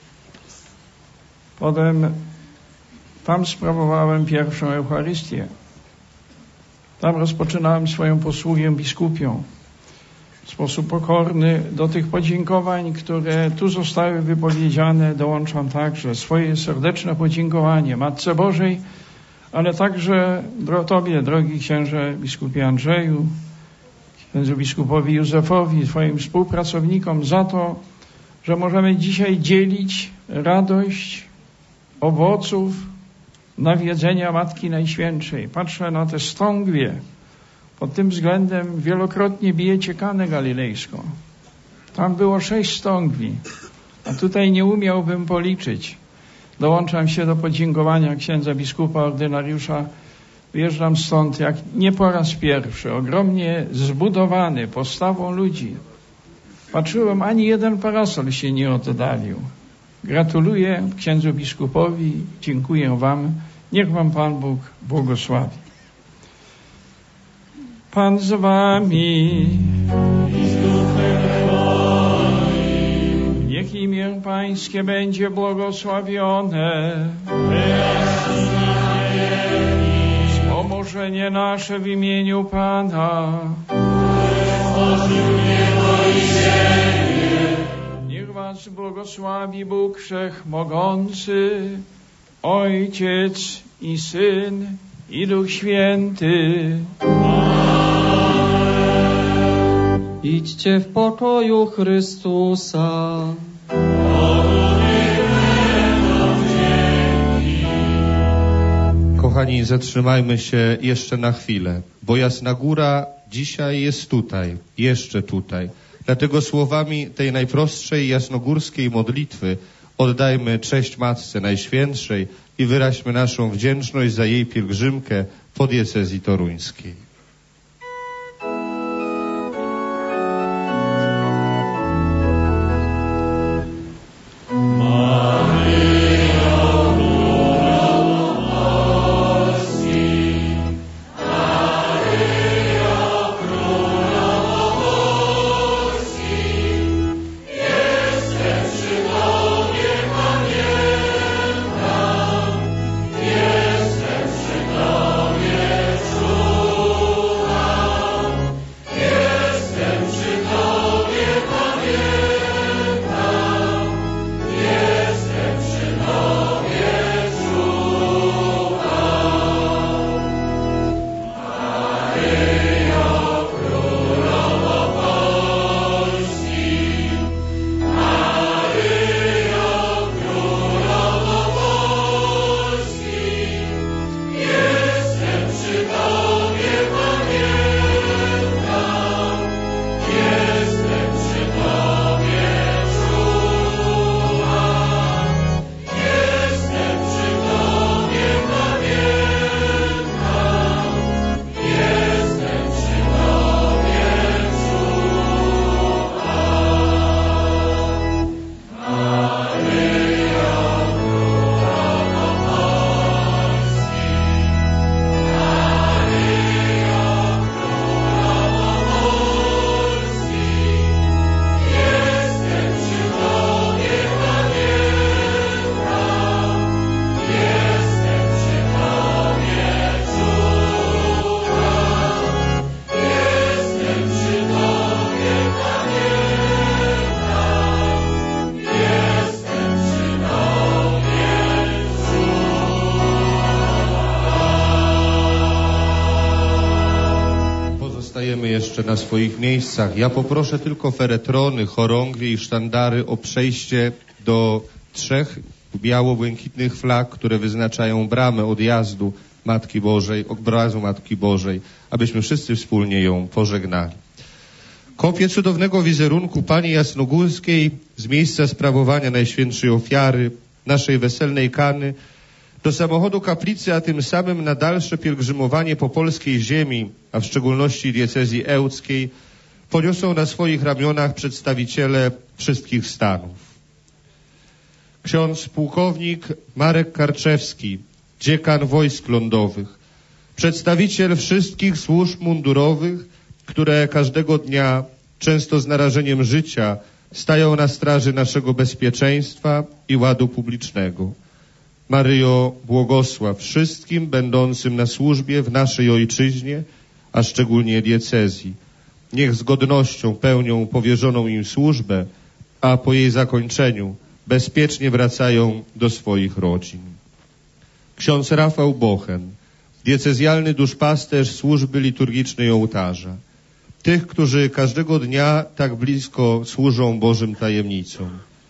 Potem tam sprawowałem pierwszą Eucharystię. Tam rozpoczynałem swoją posługę biskupią. W sposób pokorny do tych podziękowań, które tu zostały wypowiedziane, dołączam także swoje serdeczne podziękowanie Matce Bożej, ale także Tobie, drogi księże biskupie Andrzeju, księdzu biskupowi Józefowi, swoim współpracownikom za to, że możemy dzisiaj dzielić radość owoców nawiedzenia Matki Najświętszej. Patrzę na te stągwie. Pod tym względem wielokrotnie bijecie kanę galilejską. Tam było sześć stągwi, a tutaj nie umiałbym policzyć. Dołączam się do podziękowania księdza biskupa ordynariusza. Wyjeżdżam stąd jak nie po raz pierwszy, ogromnie zbudowany postawą ludzi. Patrzyłem, ani jeden parasol się nie oddalił. Gratuluję księdzu biskupowi, dziękuję wam. Niech wam Pan Bóg błogosławi. Pan z wami. Niech imię Pańskie będzie błogosławione. Wspomożenie nasze w imieniu Pana. Niech was błogosławi Bóg Wszechmogący, Ojciec i Syn i Duch Święty. Idźcie w pokoju Chrystusa. Kochani, zatrzymajmy się jeszcze na chwilę, bo Jasna Góra dzisiaj jest tutaj, jeszcze tutaj. Dlatego słowami tej najprostszej jasnogórskiej modlitwy oddajmy cześć Matce Najświętszej i wyraźmy naszą wdzięczność za jej pielgrzymkę po diecezji toruńskiej. Jestem przy Tobie, czuł. jeszcze na swoich miejscach. Ja poproszę tylko feretrony, chorągwie i sztandary o przejście do trzech biało-błękitnych flag, które wyznaczają bramę odjazdu Matki Bożej, obrazu Matki Bożej, abyśmy wszyscy wspólnie ją pożegnali. Kopię cudownego wizerunku Pani Jasnogórskiej z miejsca sprawowania Najświętszej Ofiary, naszej weselnej kany, do samochodu kaplicy, a tym samym na dalsze pielgrzymowanie po polskiej ziemi, a w szczególności diecezji ełckiej, poniosą na swoich ramionach przedstawiciele wszystkich stanów. Ksiądz pułkownik Marek Karczewski, dziekan wojsk lądowych, przedstawiciel wszystkich służb mundurowych, które każdego dnia, często z narażeniem życia, stają na straży naszego bezpieczeństwa i ładu publicznego. Maryjo, błogosław wszystkim będącym na służbie w naszej ojczyźnie, a szczególnie diecezji. Niech z godnością pełnią powierzoną im służbę, a po jej zakończeniu bezpiecznie wracają do swoich rodzin. Ksiądz Rafał Bochen, diecezjalny duszpasterz służby liturgicznej ołtarza. Tych, którzy każdego dnia tak blisko służą Bożym tajemnicom.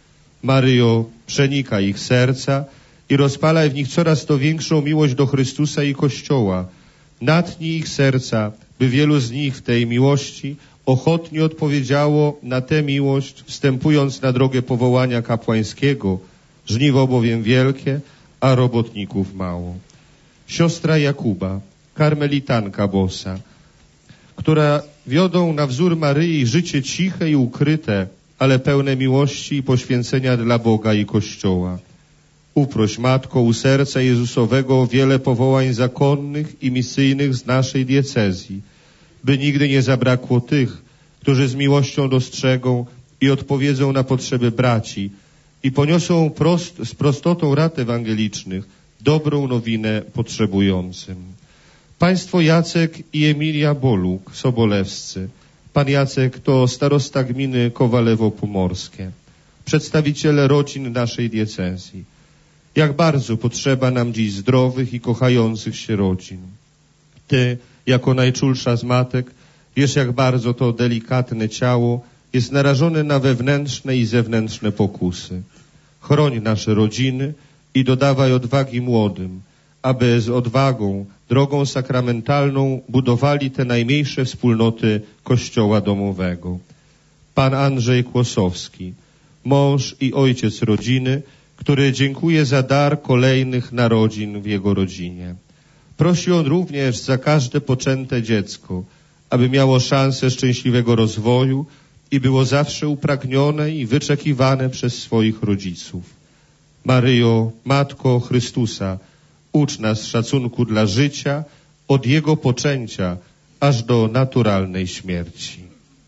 Maryjo, przenikaj ich serca i rozpalaj w nich coraz to większą miłość do Chrystusa i Kościoła. Natnij ich serca, by wielu z nich w tej miłości ochotnie odpowiedziało na tę miłość, wstępując na drogę powołania kapłańskiego, żniwo bowiem wielkie, a robotników mało. Siostra Jakuba, karmelitanka bosa, która wiodą na wzór Maryi życie ciche i ukryte, ale pełne miłości i poświęcenia dla Boga i Kościoła. Uproś, Matko, u serca Jezusowego wiele powołań zakonnych i misyjnych z naszej diecezji, by nigdy nie zabrakło tych, którzy z miłością dostrzegą i odpowiedzą na potrzeby braci i poniosą prost, z prostotą rad ewangelicznych dobrą nowinę potrzebującym. Państwo Jacek i Emilia Boluk, sobolewscy. Pan Jacek to starosta gminy Kowalewo-Pomorskie. Przedstawiciele rodzin naszej diecezji. Jak bardzo potrzeba nam dziś zdrowych i kochających się rodzin. Ty, jako najczulsza z matek, wiesz, jak bardzo to delikatne ciało jest narażone na wewnętrzne i zewnętrzne pokusy. Chroń nasze rodziny i dodawaj odwagi młodym, aby z odwagą, drogą sakramentalną budowali te najmniejsze wspólnoty Kościoła domowego. Pan Andrzej Kłosowski, mąż i ojciec rodziny, który dziękuje za dar kolejnych narodzin w jego rodzinie. Prosi on również za każde poczęte dziecko, aby miało szansę szczęśliwego rozwoju i było zawsze upragnione i wyczekiwane przez swoich rodziców. Maryjo, Matko Chrystusa, ucz nas szacunku dla życia od jego poczęcia aż do naturalnej śmierci.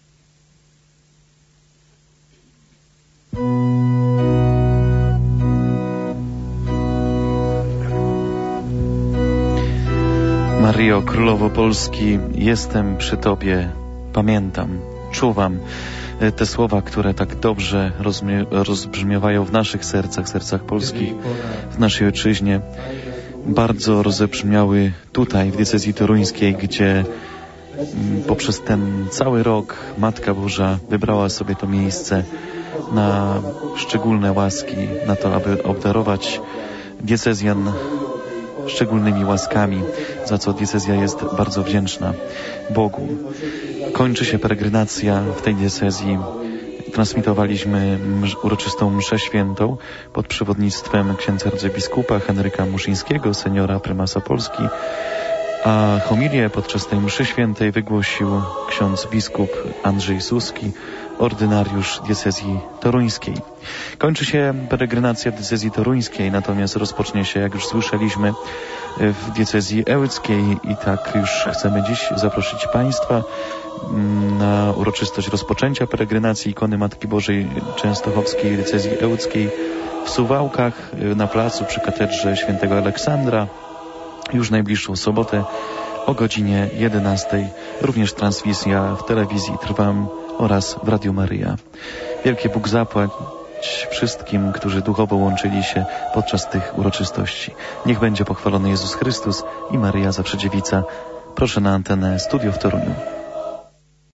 Maryjo, Królowo Polski, jestem przy Tobie, pamiętam, czuwam te słowa, które tak dobrze rozbrzmiewają w naszych sercach, sercach Polski, w naszej ojczyźnie. Bardzo rozebrzmiały tutaj, w diecezji toruńskiej, gdzie poprzez ten cały rok Matka Boża wybrała sobie to miejsce na szczególne łaski, na to, aby obdarować diecezjan szczególnymi łaskami, za co diecezja jest bardzo wdzięczna Bogu. Kończy się peregrinacja w tej diecezji. Transmitowaliśmy uroczystą mszę świętą pod przewodnictwem księdza arcybiskupa Henryka Muszyńskiego, seniora prymasa Polski, a homilię podczas tej mszy świętej wygłosił ksiądz biskup Andrzej Suski, ordynariusz diecezji toruńskiej. Kończy się peregrinacja diecezji toruńskiej, natomiast rozpocznie się, jak już słyszeliśmy, w diecezji ełckiej i tak już chcemy dziś zaprosić Państwa na uroczystość rozpoczęcia peregrinacji ikony Matki Bożej Częstochowskiej diecezji ełckiej w Suwałkach na placu przy katedrze świętego Aleksandra już najbliższą sobotę o godzinie jedenastej. Również transmisja w telewizji Trwam oraz w Radiu Maryja. Wielki Bóg zapłać wszystkim, którzy duchowo łączyli się podczas tych uroczystości. Niech będzie pochwalony Jezus Chrystus i Maryja Zawsze Dziewica. Proszę na antenę Studio w Toruniu.